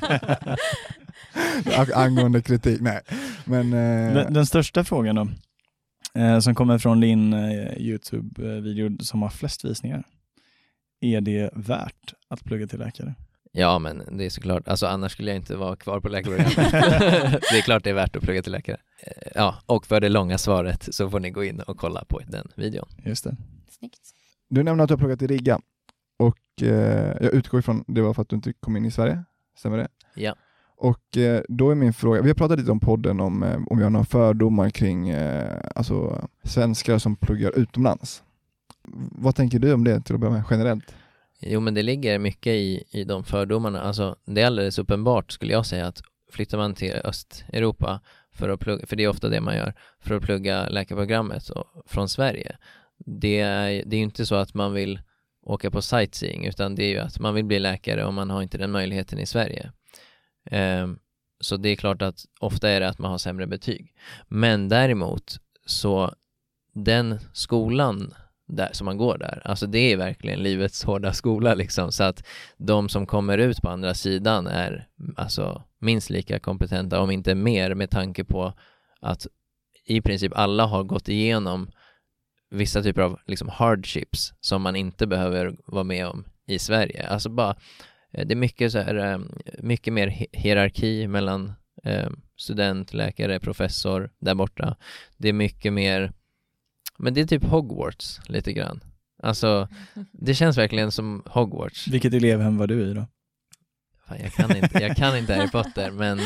Angående kritik, nej. Men, den största frågan då, som kommer från din YouTube-video som har flest visningar. Är det värt att plugga till läkare? Ja, men det är såklart. Alltså annars skulle jag inte vara kvar på läkarprogrammet. Det är klart det är värt att plugga till läkare. Ja, och för det långa svaret så får ni gå in och kolla på den videon. Just det. Snyggt. Du nämnde att du har pluggat i Riga. Och jag utgår ifrån det var för att du inte kom in i Sverige. Stämmer det? Ja. Och då är min fråga, vi har pratat lite om podden om vi har några fördomar kring alltså svenskar som pluggar utomlands. Vad tänker du om det till att börja med generellt? Jo, men det ligger mycket i de fördomarna. Alltså, det är alldeles uppenbart skulle jag säga att flyttar man till Östeuropa för att plugga, för det är ofta det man gör, för att plugga läkarprogrammet från Sverige. Det är ju inte så att man vill åka på sightseeing, utan det är ju att man vill bli läkare och man har inte den möjligheten i Sverige. Så det är klart att ofta är det att man har sämre betyg. Men däremot så den skolan där som man går där, alltså det är verkligen livets hårda skola liksom, så att de som kommer ut på andra sidan är alltså minst lika kompetenta, om inte mer, med tanke på att i princip alla har gått igenom vissa typer av liksom hardships som man inte behöver vara med om i Sverige. Alltså bara det är mycket så här, mycket mer hierarki mellan student, läkare, professor där borta. Det är mycket mer, men det är typ Hogwarts lite grann. Alltså det känns verkligen som Hogwarts. Vilket elevhem var du i då? Fan, jag kan inte Harry Potter, men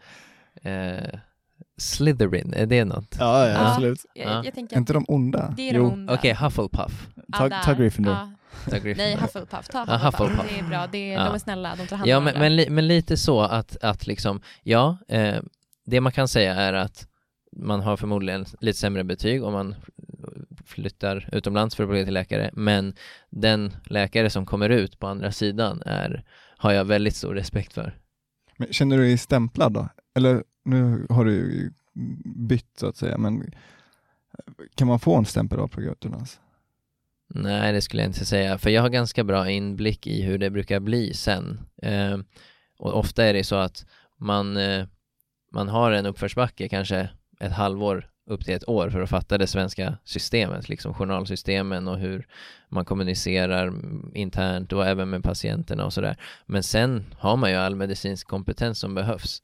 Slytherin, är det något? Ja, absolut. Jag tänker Är inte de onda? det är de onda. Okej, Hufflepuff. Ta Gryffindor. Ja. Nej, Hufflepuff. Ta Hufflepuff. Det är bra. De är snälla, de tar hand Ja, om varandra. men lite så att liksom, ja, det man kan säga är att man har förmodligen lite sämre betyg om man flyttar utomlands för att bli till läkare, men den läkare som kommer ut på andra sidan har jag väldigt stor respekt för. Men känner du dig stämplad då? Eller nu har du ju bytt så att säga, men kan man få en stämpel av plugga utomlands? Nej, det skulle jag inte säga, för jag har ganska bra inblick i hur det brukar bli sen. Och ofta är det så att man har en uppförsbacke kanske ett halvår upp till ett år för att fatta det svenska systemet, liksom journalsystemen och hur man kommunicerar internt och även med patienterna och sådär. Men sen har man ju all medicinsk kompetens som behövs.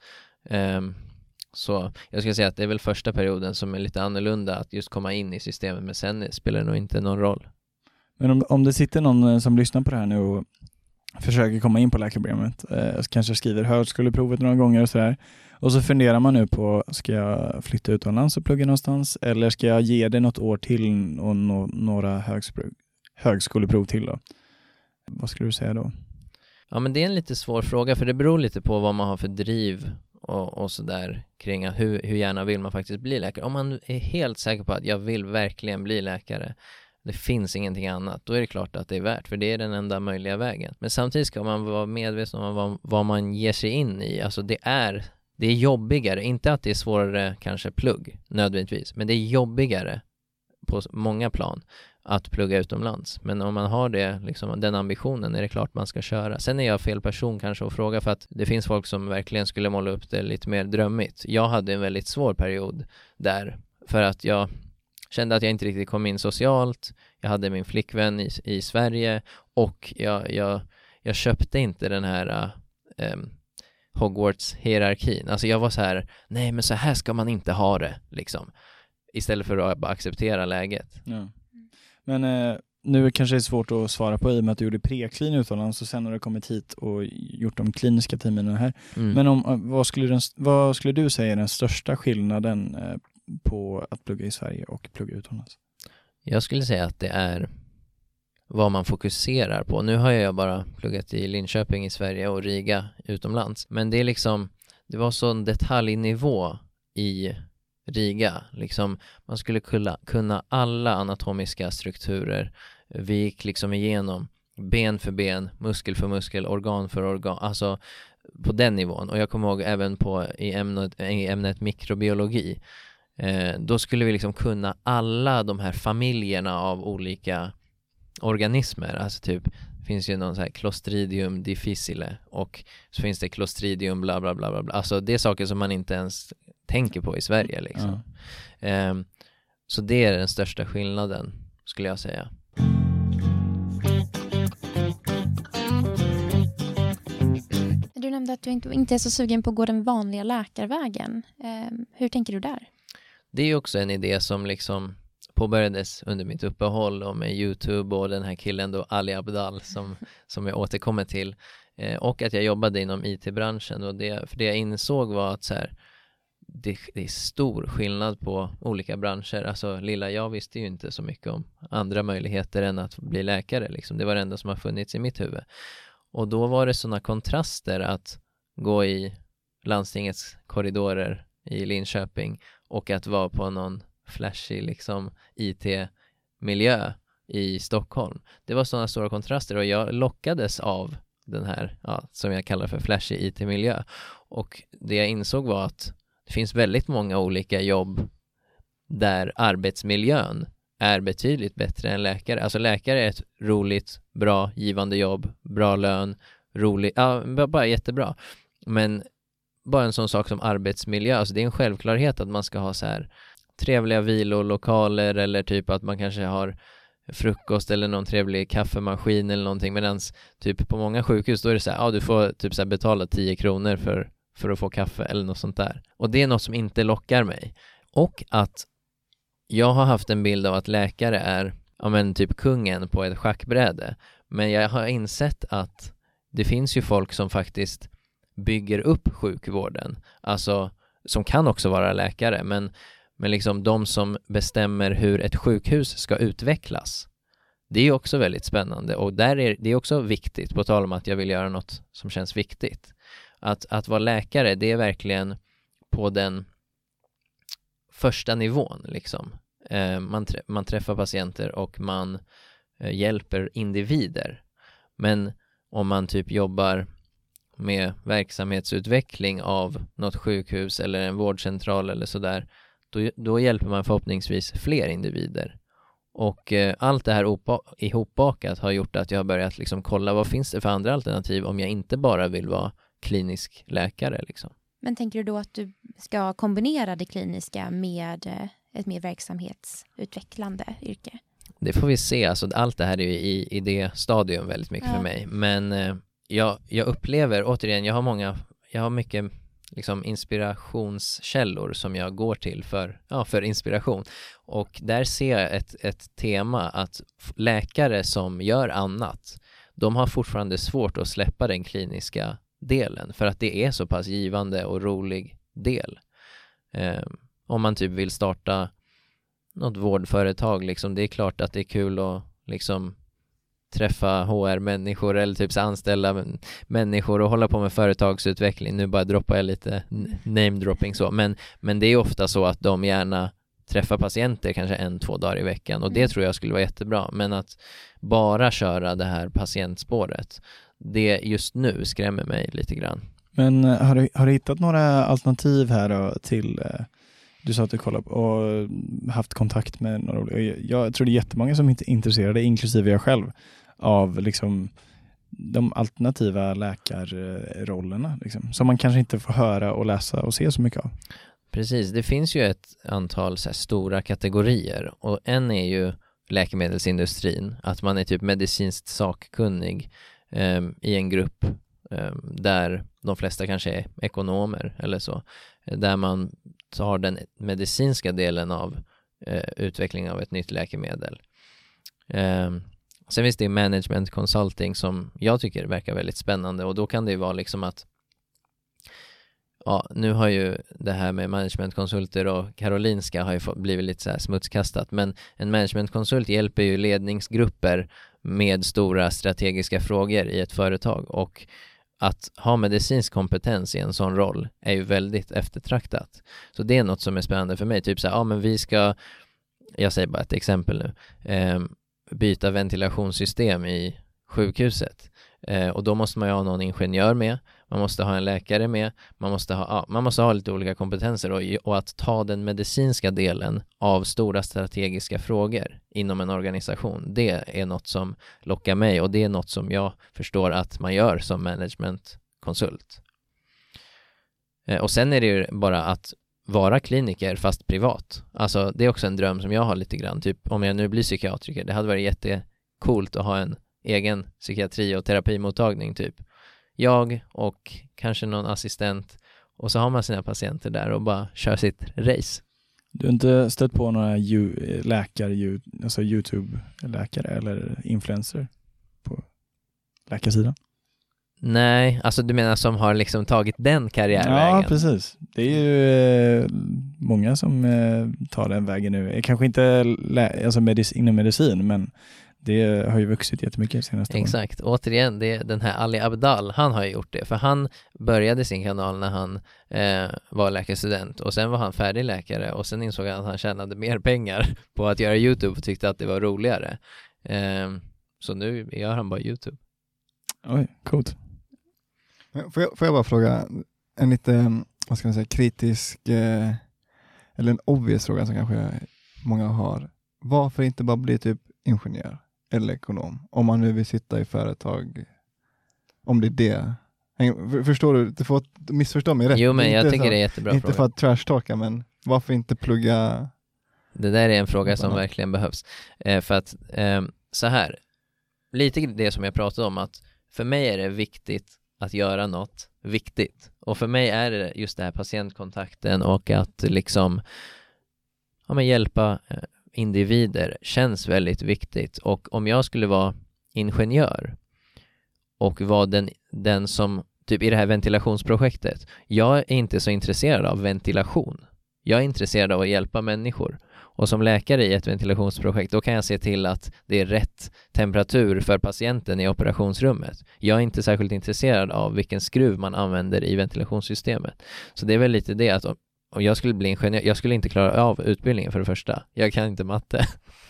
Så jag ska säga att det är väl första perioden som är lite annorlunda att just komma in i systemet, men sen spelar det nog inte någon roll. Men om det sitter någon som lyssnar på det här nu och försöker komma in på läkarprogrammet, kanske skriver högskoleprovet några gånger och sådär, och så funderar man nu på, ska jag flytta utomlands och plugga någonstans, eller ska jag ge det något år till och några högskoleprov till då? Vad skulle du säga då? Ja, men det är en lite svår fråga, för det beror lite på vad man har för driv och sådär kring hur gärna vill man faktiskt bli läkare. Om man är helt säker på att jag vill verkligen bli läkare, det finns ingenting annat, då är det klart att det är värt, för det är den enda möjliga vägen. Men samtidigt ska man vara medveten om vad man ger sig in i. Alltså det är jobbigare, inte att det är svårare kanske plugg nödvändigtvis, men det är jobbigare på många plan att plugga utomlands. Men om man har det, liksom, den ambitionen, är det klart man ska köra. Sen är jag fel person kanske att fråga, för att det finns folk som verkligen skulle måla upp det lite mer drömmigt. Jag hade en väldigt svår period där, för att jag kände att jag inte riktigt kom in socialt. Jag hade min flickvän i Sverige, och jag köpte inte den här Hogwarts-hierarkin. Alltså jag var så här, nej men så här ska man inte ha det liksom. Istället för att bara acceptera läget. Ja. Men nu kanske det är svårt att svara på, i och med att du gjorde preklin utomlands och sen har du kommit hit och gjort de kliniska terminerna här. Men vad skulle du säga är den största skillnaden på att plugga i Sverige och plugga utomlands? Jag skulle säga att det är vad man fokuserar på. Nu har jag bara pluggat i Linköping i Sverige och Riga utomlands. Men det är liksom, det var sån detaljnivå i Riga. Liksom, man skulle kunna alla anatomiska strukturer. Vi gick liksom igenom ben för ben, muskel för muskel, organ för organ, alltså på den nivån. Och jag kommer ihåg även i ämnet mikrobiologi. Då skulle vi liksom kunna alla de här familjerna av olika organismer. Alltså typ, det finns ju någon så här Clostridium difficile och så finns det Clostridium bla bla bla bla. Alltså det är saker som man inte ens tänker på i Sverige liksom. Så det är den största skillnaden, skulle jag säga. Du nämnde att du inte är så sugen på att gå den vanliga läkarvägen. Hur tänker du där? Det är ju också en idé som liksom påbörjades under mitt uppehåll och med YouTube och den här killen då Ali Abdal som jag återkommer till. Och att jag jobbade inom IT-branschen, och för det jag insåg var att så här, det är stor skillnad på olika branscher. Alltså lilla jag visste ju inte så mycket om andra möjligheter än att bli läkare liksom. Det var det enda som har funnits i mitt huvud. Och då var det sådana kontraster att gå i landstingets korridorer i Linköping och att vara på någon flashig liksom IT-miljö i Stockholm. Det var sådana stora kontraster och jag lockades av den här, som jag kallar för flashig IT-miljö. Och det jag insåg var att det finns väldigt många olika jobb där arbetsmiljön är betydligt bättre än läkare. Alltså läkare är ett roligt, bra, givande jobb, bra lön, bara jättebra. Men bara en sån sak som arbetsmiljö, alltså det är en självklarhet att man ska ha så här trevliga vilolokaler eller typ att man kanske har frukost eller någon trevlig kaffemaskin eller någonting, medan typ på många sjukhus då är det så här, du får typ så här betala 10 kronor för att få kaffe eller något sånt där. Och det är något som inte lockar mig. Och att jag har haft en bild av att läkare är typ kungen på ett schackbräde. Men jag har insett att det finns ju folk som faktiskt bygger upp sjukvården. Alltså som kan också vara läkare. Men liksom de som bestämmer hur ett sjukhus ska utvecklas. Det är också väldigt spännande. Och det är också viktigt, på tal om att jag vill göra något som känns viktigt. Att vara läkare, det är verkligen på den första nivån liksom. Man träffar patienter och man hjälper individer. Men om man typ jobbar med verksamhetsutveckling av något sjukhus eller en vårdcentral eller sådär, då hjälper man förhoppningsvis fler individer. Och allt det här ihopbakat har gjort att jag har börjat liksom kolla vad finns det för andra alternativ om jag inte bara vill vara klinisk läkare liksom. Men tänker du då att du ska kombinera det kliniska med ett mer verksamhetsutvecklande yrke? Det får vi se. Alltså, allt det här är ju i det stadium väldigt mycket för mig. Men jag upplever, återigen, jag har mycket liksom inspirationskällor som jag går till för inspiration. Och där ser jag ett tema att läkare som gör annat, de har fortfarande svårt att släppa den kliniska delen för att det är så pass givande och rolig del. Om man typ vill starta något vårdföretag liksom, det är klart att det är kul att liksom träffa HR-människor eller typ så anställa människor och hålla på med företagsutveckling. Nu bara droppar jag lite name-dropping så. Men det är ofta så att de gärna träffar patienter kanske 1-2 dagar i veckan. Och det tror jag skulle vara jättebra. Men att bara köra det här patientspåret, det just nu skrämmer mig lite grann. Men har du hittat några alternativ här då till... Du sa att du kollar och haft kontakt med några. Jag tror det är jättemånga som inte är intresserade, inklusive jag själv, av liksom de alternativa läkarrollerna liksom, som man kanske inte får höra och läsa och se så mycket av. Precis, det finns ju ett antal så här stora kategorier och en är ju läkemedelsindustrin, att man är typ medicinskt sakkunnig i en grupp där de flesta kanske är ekonomer eller så, där man tar den medicinska delen av utveckling av ett nytt läkemedel. Sen finns det management consulting som jag tycker verkar väldigt spännande, och då kan det ju vara liksom att nu har ju det här med managementkonsulter och Karolinska har ju blivit lite så här smutskastat, men en managementkonsult hjälper ju ledningsgrupper med stora strategiska frågor i ett företag, och att ha medicinsk kompetens i en sån roll är ju väldigt eftertraktat. Så det är något som är spännande för mig. Typ så här, men vi ska, jag säger bara ett exempel nu, byta ventilationssystem i sjukhuset. Och då måste man ju ha någon ingenjör med, man måste ha en läkare med, man måste ha lite olika kompetenser och att ta den medicinska delen av stora strategiska frågor inom en organisation, det är något som lockar mig och det är något som jag förstår att man gör som managementkonsult. Och sen är det ju bara att vara kliniker fast privat. Alltså det är också en dröm som jag har lite grann, typ om jag nu blir psykiatriker, det hade varit jättecoolt att ha en egen psykiatri- och terapimottagning typ. Jag och kanske någon assistent och så har man sina patienter där och bara kör sitt race. Du har inte stött på några läkare, alltså YouTube-läkare eller influencer på läkarsidan? Nej, alltså du menar som har liksom tagit den karriärvägen? Ja, precis. Det är ju många som tar den vägen nu. Kanske inte inom medicin, men det har ju vuxit jättemycket senaste åren. Exakt. Återigen, det är den här Ali Abdal, han har ju gjort det. För han började sin kanal när han var läkarstudent och sen var han färdig läkare och sen insåg han att han tjänade mer pengar på att göra YouTube och tyckte att det var roligare. Så nu gör han bara YouTube. Oj, coolt. Får jag bara fråga en lite, vad ska man säga, kritisk eller en obvious fråga som kanske många har. Varför inte bara bli typ ingenjör eller ekonom om man nu vill sitta i företag, om det är det? Förstår du? Du får missförstå mig rätt. Jo, men jag tycker det är jättebra inte fråga. för att trash-talka, men varför inte plugga? Det där är en fråga som verkligen behövs. För att så här, lite det som jag pratade om, att för mig är det viktigt att göra något viktigt. Och för mig är det just det här patientkontakten och att liksom hjälpa individer känns väldigt viktigt. Och om jag skulle vara ingenjör och vara den som, typ i det här ventilationsprojektet, jag är inte så intresserad av ventilation. Jag är intresserad av att hjälpa människor. Och som läkare i ett ventilationsprojekt, då kan jag se till att det är rätt temperatur för patienten i operationsrummet. Jag är inte särskilt intresserad av vilken skruv man använder i ventilationssystemet. Så det är väl lite det att om jag skulle bli ingenjör, jag skulle inte klara av utbildningen för det första. Jag kan inte matte.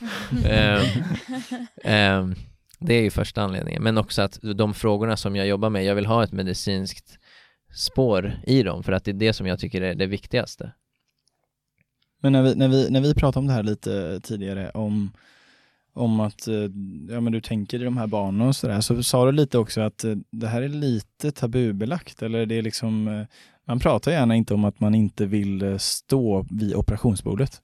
Det är ju första anledningen. Men också att de frågorna som jag jobbar med, jag vill ha ett medicinskt spår i dem, för att det är det som jag tycker är det viktigaste. Men när vi pratade om det här lite tidigare om att men du tänker i de här banorna och sådär, så sa du lite också att det här är lite tabubelagt, eller det är liksom, man pratar gärna inte om att man inte vill stå vid operationsbordet.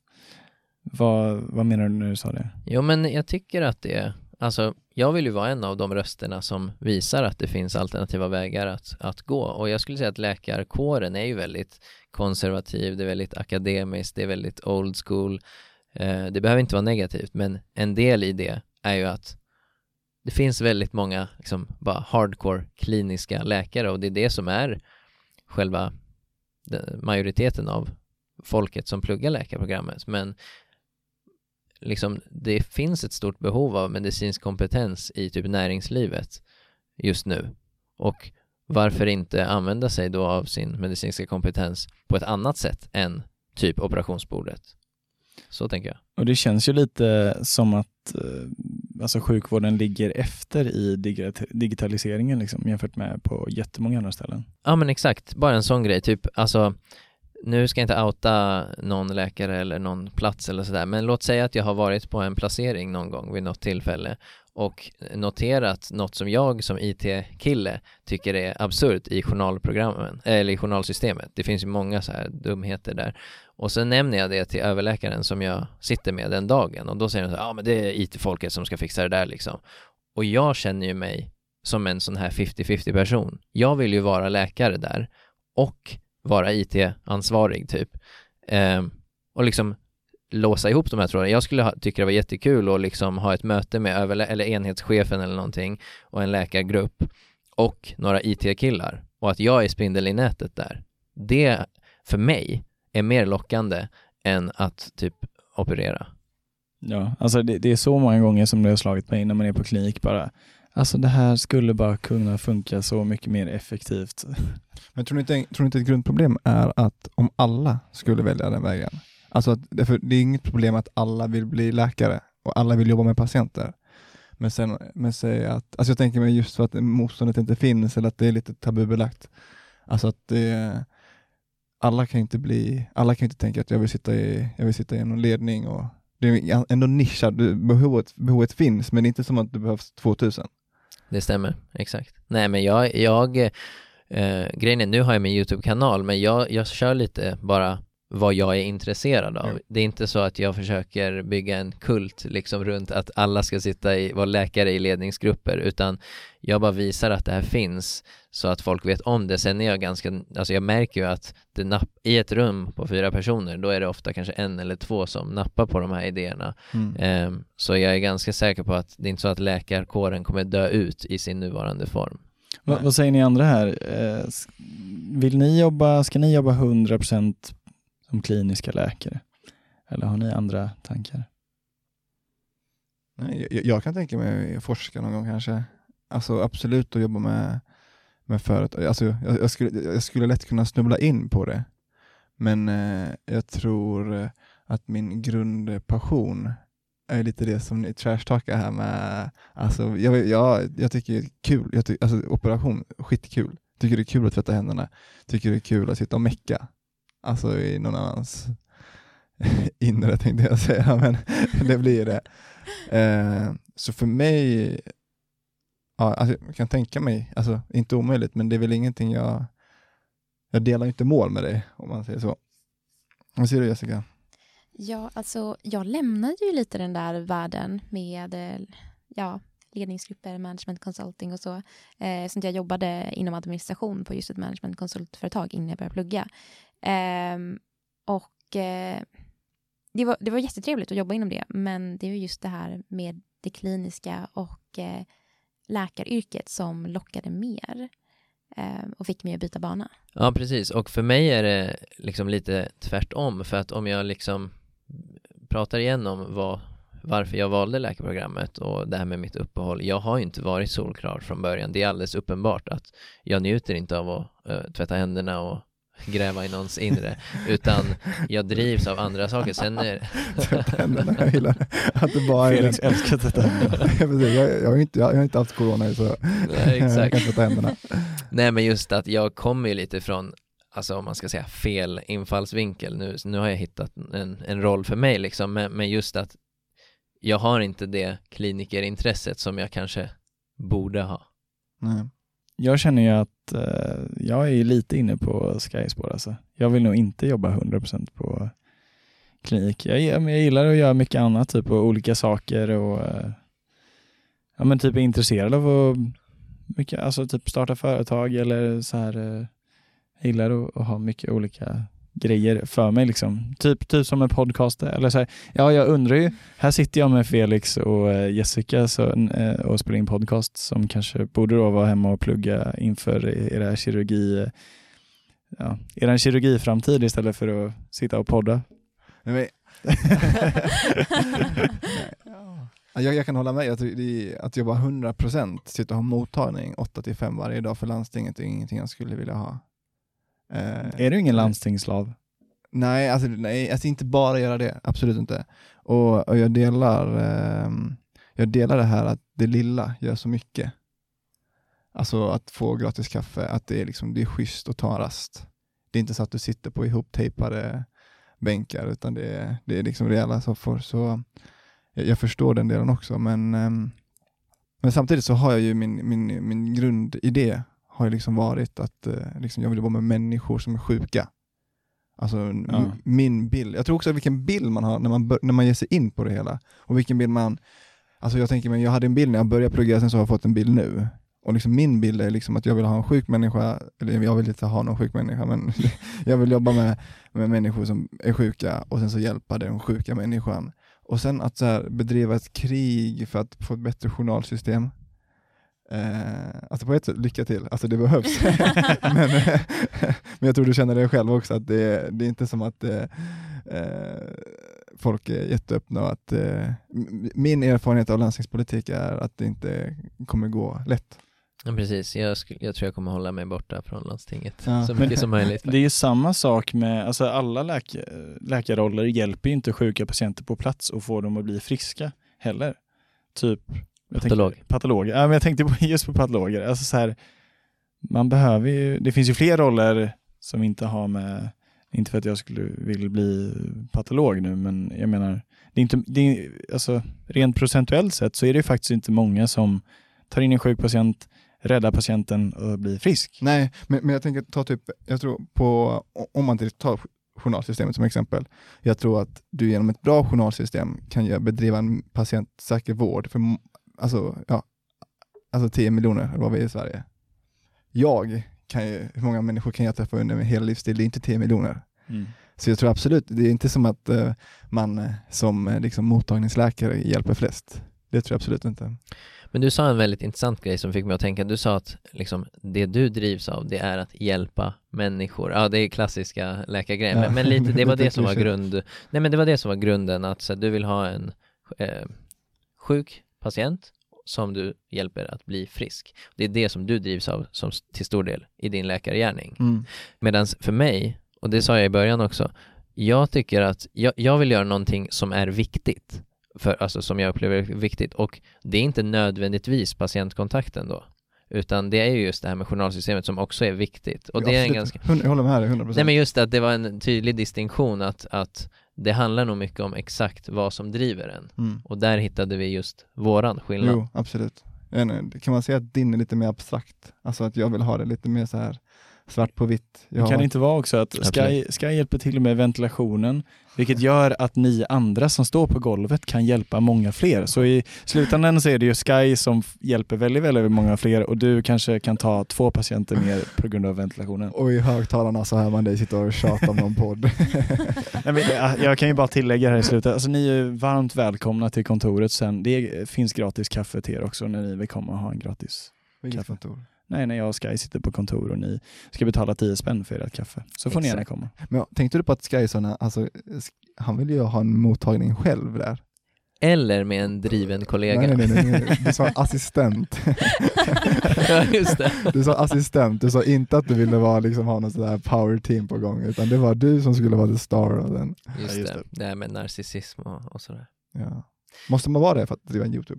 Vad menar du när du sa det? Jo, men jag tycker att jag vill ju vara en av de rösterna som visar att det finns alternativa vägar att gå. Och jag skulle säga att läkarkåren är ju väldigt konservativ, det är väldigt akademiskt, det är väldigt old school. Det behöver inte vara negativt, men en del i det är ju att det finns väldigt många liksom bara hardcore kliniska läkare, och det är det som är själva majoriteten av folket som pluggar läkarprogrammet. Men liksom, det finns ett stort behov av medicinsk kompetens i typ näringslivet just nu. Och varför inte använda sig då av sin medicinska kompetens på ett annat sätt än typ operationsbordet? Så tänker jag. Och det känns ju lite som att alltså sjukvården ligger efter i digitaliseringen liksom, jämfört med på jättemånga andra ställen. Ja, men exakt. Bara en sån grej. Typ, alltså, nu ska jag inte outa någon läkare eller någon plats eller sådär, men låt säga att jag har varit på en placering någon gång vid något tillfälle och noterat något som jag som IT-kille tycker är absurt i journalprogrammen eller i journalsystemet. Det finns ju många så här dumheter där. Och så nämner jag det till överläkaren som jag sitter med den dagen, och då säger de så här, men det är IT-folket som ska fixa det där liksom. Och jag känner ju mig som en sån här 50-50 person. Jag vill ju vara läkare där och vara IT-ansvarig typ. Och liksom låsa ihop de här trådarna. Jag skulle tycka det var jättekul att liksom ha ett möte med eller enhetschefen eller någonting och en läkargrupp och några IT-killar, och att jag är spindel i nätet där. Det för mig är mer lockande än att typ operera. Ja, alltså det är så många gånger som det har slagit mig när man är på klinik bara. Alltså det här skulle bara kunna funka så mycket mer effektivt. Men tror ni inte ett grundproblem är att om alla skulle välja den vägen, alltså att, för det är inget problem att alla vill bli läkare och alla vill jobba med patienter, men säg att, alltså jag tänker mig just för att motståndet inte finns eller att det är lite tabubelagt, alltså att alla kan inte tänka att jag vill sitta i någon ledning, och det är ändå nischat, behovet finns, men det är inte som att det behövs 2000. Det stämmer, exakt. Nej, men grejen är, nu har jag min YouTube-kanal, men jag kör lite bara vad jag är intresserad av. Det är inte så att jag försöker bygga en kult liksom runt att alla ska vara läkare i ledningsgrupper, utan jag bara visar att det här finns så att folk vet om det. Sen är jag märker ju att i ett rum på 4 personer, då är det ofta kanske 1 eller 2 som nappar på de här idéerna. Så jag är ganska säker på att det är inte så att läkarkåren kommer dö ut i sin nuvarande form. Vad säger ni andra här? Ska ni jobba 100% som kliniska läkare? Eller har ni andra tankar? Nej, jag kan tänka mig forska någon gång kanske. Alltså absolut att jobba med företag. Alltså, jag skulle lätt kunna snubbla in på det. Men jag tror att min grundpassion är lite det som ni trashtalkar här med. Alltså, jag tycker det är kul. Alltså, operation, skitkul. Tycker det är kul att tvätta händerna. Tycker det är kul att sitta och mecka. Alltså i någon annans inre tänkte jag säga, men det blir det. Så för mig, ja, alltså, jag kan tänka mig, alltså inte omöjligt, men det är väl ingenting jag delar inte mål med dig, om man säger så. Vad säger du, Jessica? Ja, alltså jag lämnade ju lite den där världen med ledningsgrupper, management consulting och så. Så jag jobbade inom administration på just ett management konsultföretag innan jag började plugga. Det var jättetrevligt att jobba inom det, men det är just det här med det kliniska och läkaryrket som lockade mer och fick mig att byta bana. Ja, precis. Och för mig är det liksom lite tvärtom, för att om jag liksom pratar igenom varför jag valde läkarprogrammet och det här med mitt uppehåll. Jag har ju inte varit solklar från början. Det är alldeles uppenbart att jag njuter inte av att tvätta händerna och gräva i någons inre, utan jag drivs av andra saker. Sen är tvätta händerna, jag gillar att det bara är Felix älskar tvätta händerna. Jag har inte haft corona, så nej, exakt. Jag kan tvätta händerna. Nej, men just att jag kommer ju lite från, alltså om man ska säga fel infallsvinkel. Nu har jag hittat en roll för mig liksom, men just att jag har inte det klinikerintresset som jag kanske borde ha. Nej. Jag känner ju att jag är lite inne på Skyspår. Alltså. Jag vill nog inte jobba 100% på klinik. Jag gillar att göra mycket annat, typ på olika saker, och typ är intresserad av att mycket, alltså typ starta företag eller så här. Jag gillar att ha mycket olika grejer för mig liksom. Typ som en podcast eller så här. Ja, jag undrar ju, här sitter jag med Felix och Jessica och spelar in podcast, som kanske borde då vara hemma och plugga inför era kirurgiframtid istället för att sitta och podda. Nej. Jag kan hålla med att jobba 100%, sitta och ha mottagning 8-5 varje dag för landstinget är ingenting jag skulle vilja ha. Är du ingen landstingsslav? Nej, alltså inte bara göra det, absolut inte. Och jag delar det här att det lilla gör så mycket. Alltså att få gratis kaffe, att det är schysst att ta en rast. Det är inte så att du sitter på ihoptejpade bänkar, utan det är liksom rejäla soffor. Så jag förstår den delen också, men samtidigt så har jag ju min grundidé har ju liksom varit att jag vill jobba med människor som är sjuka. Alltså min bild. Jag tror också vilken bild man har när man ger sig in på det hela. Och vilken bild man... Alltså jag tänker mig, jag hade en bild när jag började plugga, sen så har jag fått en bild nu. Och liksom min bild är liksom att jag vill ha en sjuk människa, eller jag vill inte ha någon sjuk människa, men jag vill jobba med människor som är sjuka och sen så hjälpa den sjuka människan. Och sen att så här, bedriva ett krig för att få ett bättre journalsystem. Alltså på ett sätt, lycka till. Alltså det behövs. men jag tror du känner det själv också, att det är inte som att folk är jätteöppna och att min erfarenhet av landstingspolitik är att det inte kommer gå lätt. Ja, precis. Jag tror jag kommer hålla mig borta från landstinget ja, så mycket som möjligt. Det är ju samma sak med, alltså alla läkarroller hjälper ju inte sjuka patienter på plats och får dem att bli friska heller. Typ patolog. Ja, men jag tänkte just på patologer. Alltså så här, man behöver ju, det finns ju fler roller som inte har med, inte för att jag skulle vilja bli patolog nu, men jag menar, alltså rent procentuellt sett så är det ju faktiskt inte många som tar in en sjuk patient, räddar patienten och blir frisk. Nej, men jag tänker jag tror på, om man tar journalsystemet som exempel, jag tror att du genom ett bra journalsystem kan bedriva en patientsäker vård för alltså 10 miljoner, eller vad vi är i Sverige. Hur många människor kan jag träffa under min hela livsstil? Det är inte 10 miljoner. Mm. Så jag tror absolut, det är inte som att man som liksom mottagningsläkare hjälper flest. Det tror jag absolut inte. Men du sa en väldigt intressant grej som fick mig att tänka. Du sa att liksom, det du drivs av, det är att hjälpa människor. Ja, det är klassiska läkargrejer. Ja. Men lite, det var det som var det var det som var grunden. Att så, du vill ha en sjuk patient som du hjälper att bli frisk. Det är det som du drivs av som till stor del i din läkargärning. Mm. Medan för mig, och det sa jag i början också, jag tycker att jag vill göra någonting som är viktigt. Alltså som jag upplever är viktigt, och det är inte nödvändigtvis patientkontakten då, utan det är ju just det här med journalsystemet som också är viktigt, och det är en ganska... Jag håller med här 100%. Nej, men just att det var en tydlig distinktion att det handlar nog mycket om exakt vad som driver en, och där hittade vi just våran skillnad. Jo, absolut. Kan man säga att din är lite mer abstrakt, alltså att jag vill ha det lite mer så här svart på vitt. Det kan inte vara också att Sky hjälper till med ventilationen, vilket gör att ni andra som står på golvet kan hjälpa många fler. Så i slutändan så är det ju Sky som hjälper väldigt, väldigt många fler, och du kanske kan ta 2 patienter mer på grund av ventilationen. Och i högtalarna så hör man dig sitta och tjata om någon podd. Nej, men jag kan ju bara tillägga här i slutet. Alltså, ni är varmt välkomna till kontoret sen. Det finns gratis kaffe till er också när ni vill komma och ha en gratis kaffe. Kontor? Nej, när jag och Sky sitter på kontor och ni ska betala 10 spänn för ert kaffe. Så får ni gärna komma. Men tänkte du på att Sky alltså, han vill ju ha en mottagning själv där? Eller med en driven kollega. Nej. Du sa assistent. Ja, just det. Du sa assistent. Du sa inte att du ville vara, liksom, ha något sådär power team på gång, utan det var du som skulle vara the star av den. Just det. Det här med narcissism och sådär. Ja. Måste man vara det för att driva en YouTube?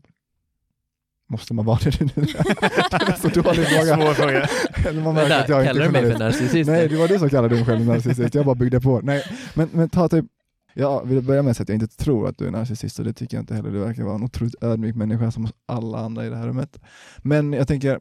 Måste man vara det nu? Det är så dålig fråga. Svår fråga. Kallar du mig för narcissist? Nej, det var du som kallade dig själv narcissist. Jag bara byggde på. Nej, men ta typ... Jag vill börja med att säga att jag inte tror att du är narcissist, och det tycker jag inte heller. Du verkar vara en otroligt ödmjuk människa som alla andra i det här rummet. Men jag tänker,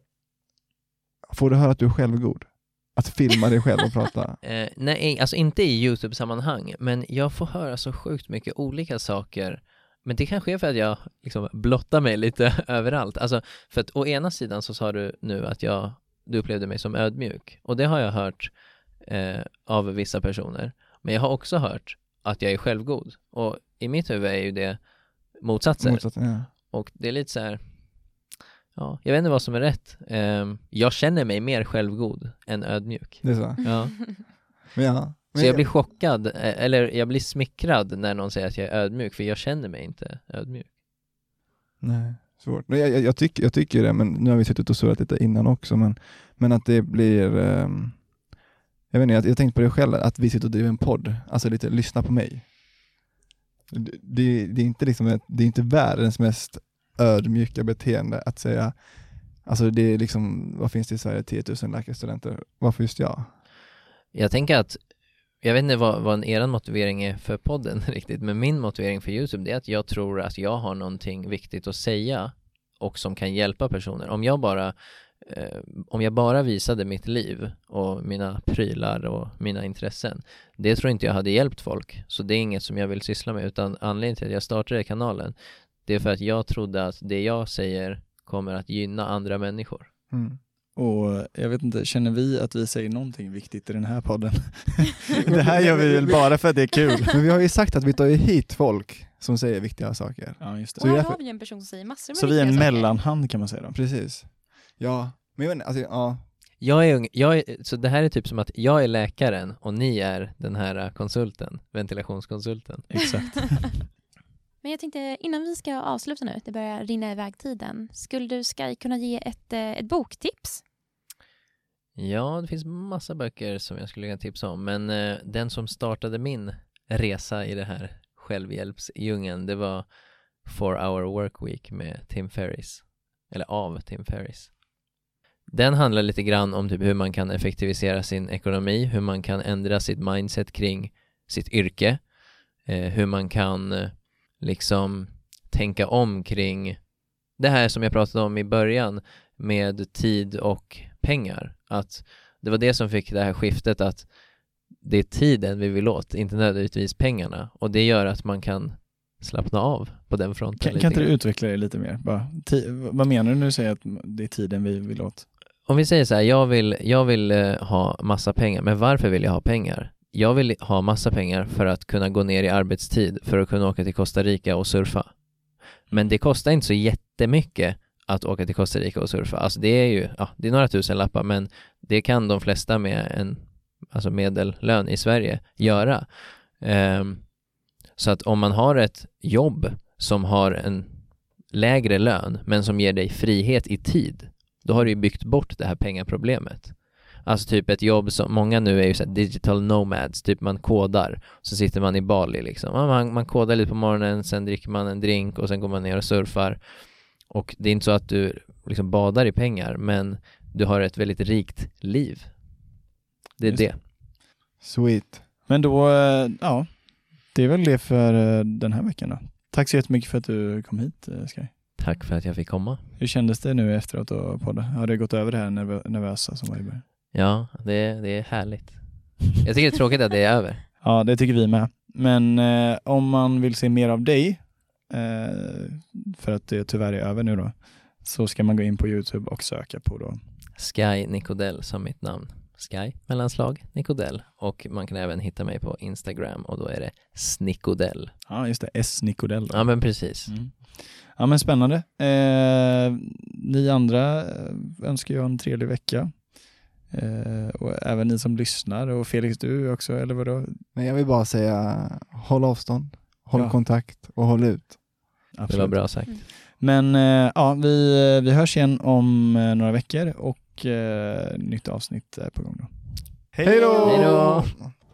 får du höra att du är självgod? Att filma dig själv och prata? Nej, alltså inte i YouTube-sammanhang, men jag får höra så sjukt mycket olika saker. Men det kanske är för att jag liksom blottar mig lite överallt. Alltså, för att å ena sidan så sa du nu att du upplevde mig som ödmjuk. Och det har jag hört av vissa personer. Men jag har också hört att jag är självgod. Och i mitt huvud är ju det motsatser. Ja. Och det är lite så här... Ja, jag vet inte vad som är rätt. Jag känner mig mer självgod än ödmjuk. Det är så? Ja. Ja. Så jag blir chockad, eller jag blir smickrad när någon säger att jag är ödmjuk, för jag känner mig inte ödmjuk. Nej, svårt. Jag tycker det, men nu har vi suttit och surrat lite innan också, men att det blir... jag vet inte, jag tänkte på det själv, att vi sitter och driver en podd, alltså lite lyssna på mig. Det är inte liksom, det är inte världens mest ödmjuka beteende att säga, alltså det är liksom, vad finns det i Sverige, 10 000 läkarstudenter, varför just jag? Jag tänker att jag vet inte vad er motivering är för podden riktigt, men min motivering för YouTube, det är att jag tror att jag har någonting viktigt att säga och som kan hjälpa personer. Om jag bara visade mitt liv och mina prylar och mina intressen, det tror inte jag hade hjälpt folk. Så det är inget som jag vill syssla med, utan anledningen till att jag startade kanalen, det är för att jag trodde att det jag säger kommer att gynna andra människor. Mm. Och jag vet inte, känner vi att vi säger någonting viktigt i den här podden? Det här gör vi väl bara för att det är kul. Men vi har ju sagt att vi tar hit folk som säger viktiga saker. Ja, just det. Och här har vi en person som säger massor med så vi är en mellanhand, kan man säga då. Precis. Ja, men jag vet inte, alltså, ja. Så det här är typ som att jag är läkaren och ni är den här konsulten, ventilationskonsulten. Exakt. Men jag tänkte, innan vi ska avsluta nu, det börjar rinna iväg tiden, skulle du Sky kunna ge ett boktips? Ja, det finns massa böcker som jag skulle kunna tipsa om, men den som startade min resa i det här självhjälpsdjungeln, det var 4-Hour Workweek med Tim Ferriss, eller av Tim Ferriss. Den handlar lite grann om typ hur man kan effektivisera sin ekonomi, hur man kan ändra sitt mindset kring sitt yrke, hur man kan liksom tänka om kring det här som jag pratade om i början med tid och pengar. Att det var det som fick det här skiftet, att det är tiden vi vill åt, inte nödvändigtvis pengarna. Och det gör att man kan slappna av på den fronten. Kan inte du utveckla det lite mer? Vad menar du när du säger att det är tiden vi vill åt? Om vi säger så här, jag vill ha massa pengar. Men varför vill jag ha pengar? Jag vill ha massa pengar för att kunna gå ner i arbetstid, för att kunna åka till Costa Rica och surfa. Men det kostar inte så jättemycket att åka till Costa Rica och surfa. Alltså det är ju, det är några tusen lappar, men det kan de flesta med en medellön i Sverige göra. Så att om man har ett jobb som har en lägre lön, men som ger dig frihet i tid, då har du ju byggt bort det här pengaproblemet. Alltså typ ett jobb som många nu är ju så här digital nomads, typ man kodar, så sitter man i Bali liksom. Man kodar lite på morgonen, sen dricker man en drink och sen går man ner och surfar. Och det är inte så att du liksom badar i pengar, men du har ett väldigt rikt liv. Det är Just det. Sweet. Men då, det är väl det för den här veckan då. Tack så jättemycket för att du kom hit, Sky. Tack för att jag fick komma. Hur kändes det nu efteråt att podda? Har det gått över det här nervösa som var i början? Ja, det är härligt. Jag tycker det är tråkigt att det är över. Ja, det tycker vi med. Men om man vill se mer av dig, för att det tyvärr är över nu då, så ska man gå in på YouTube och söka på då Sky Nikodell som mitt namn. Sky, mellanslag, Nikodell. Och man kan även hitta mig på Instagram och då är det Snikodell. Ja, just det. S. Nikodell. Ja, men precis. Mm. Ja, men spännande. Ni andra önskar jag en trevlig vecka. Och även ni som lyssnar. Och Felix, du också, eller vadå? Nej, jag vill bara säga håll avstånd, håll kontakt och håll ut. Absolut. Det var bra sagt. Men vi hörs igen om några veckor och nytt avsnitt är på gång då. Hej då! Hej då!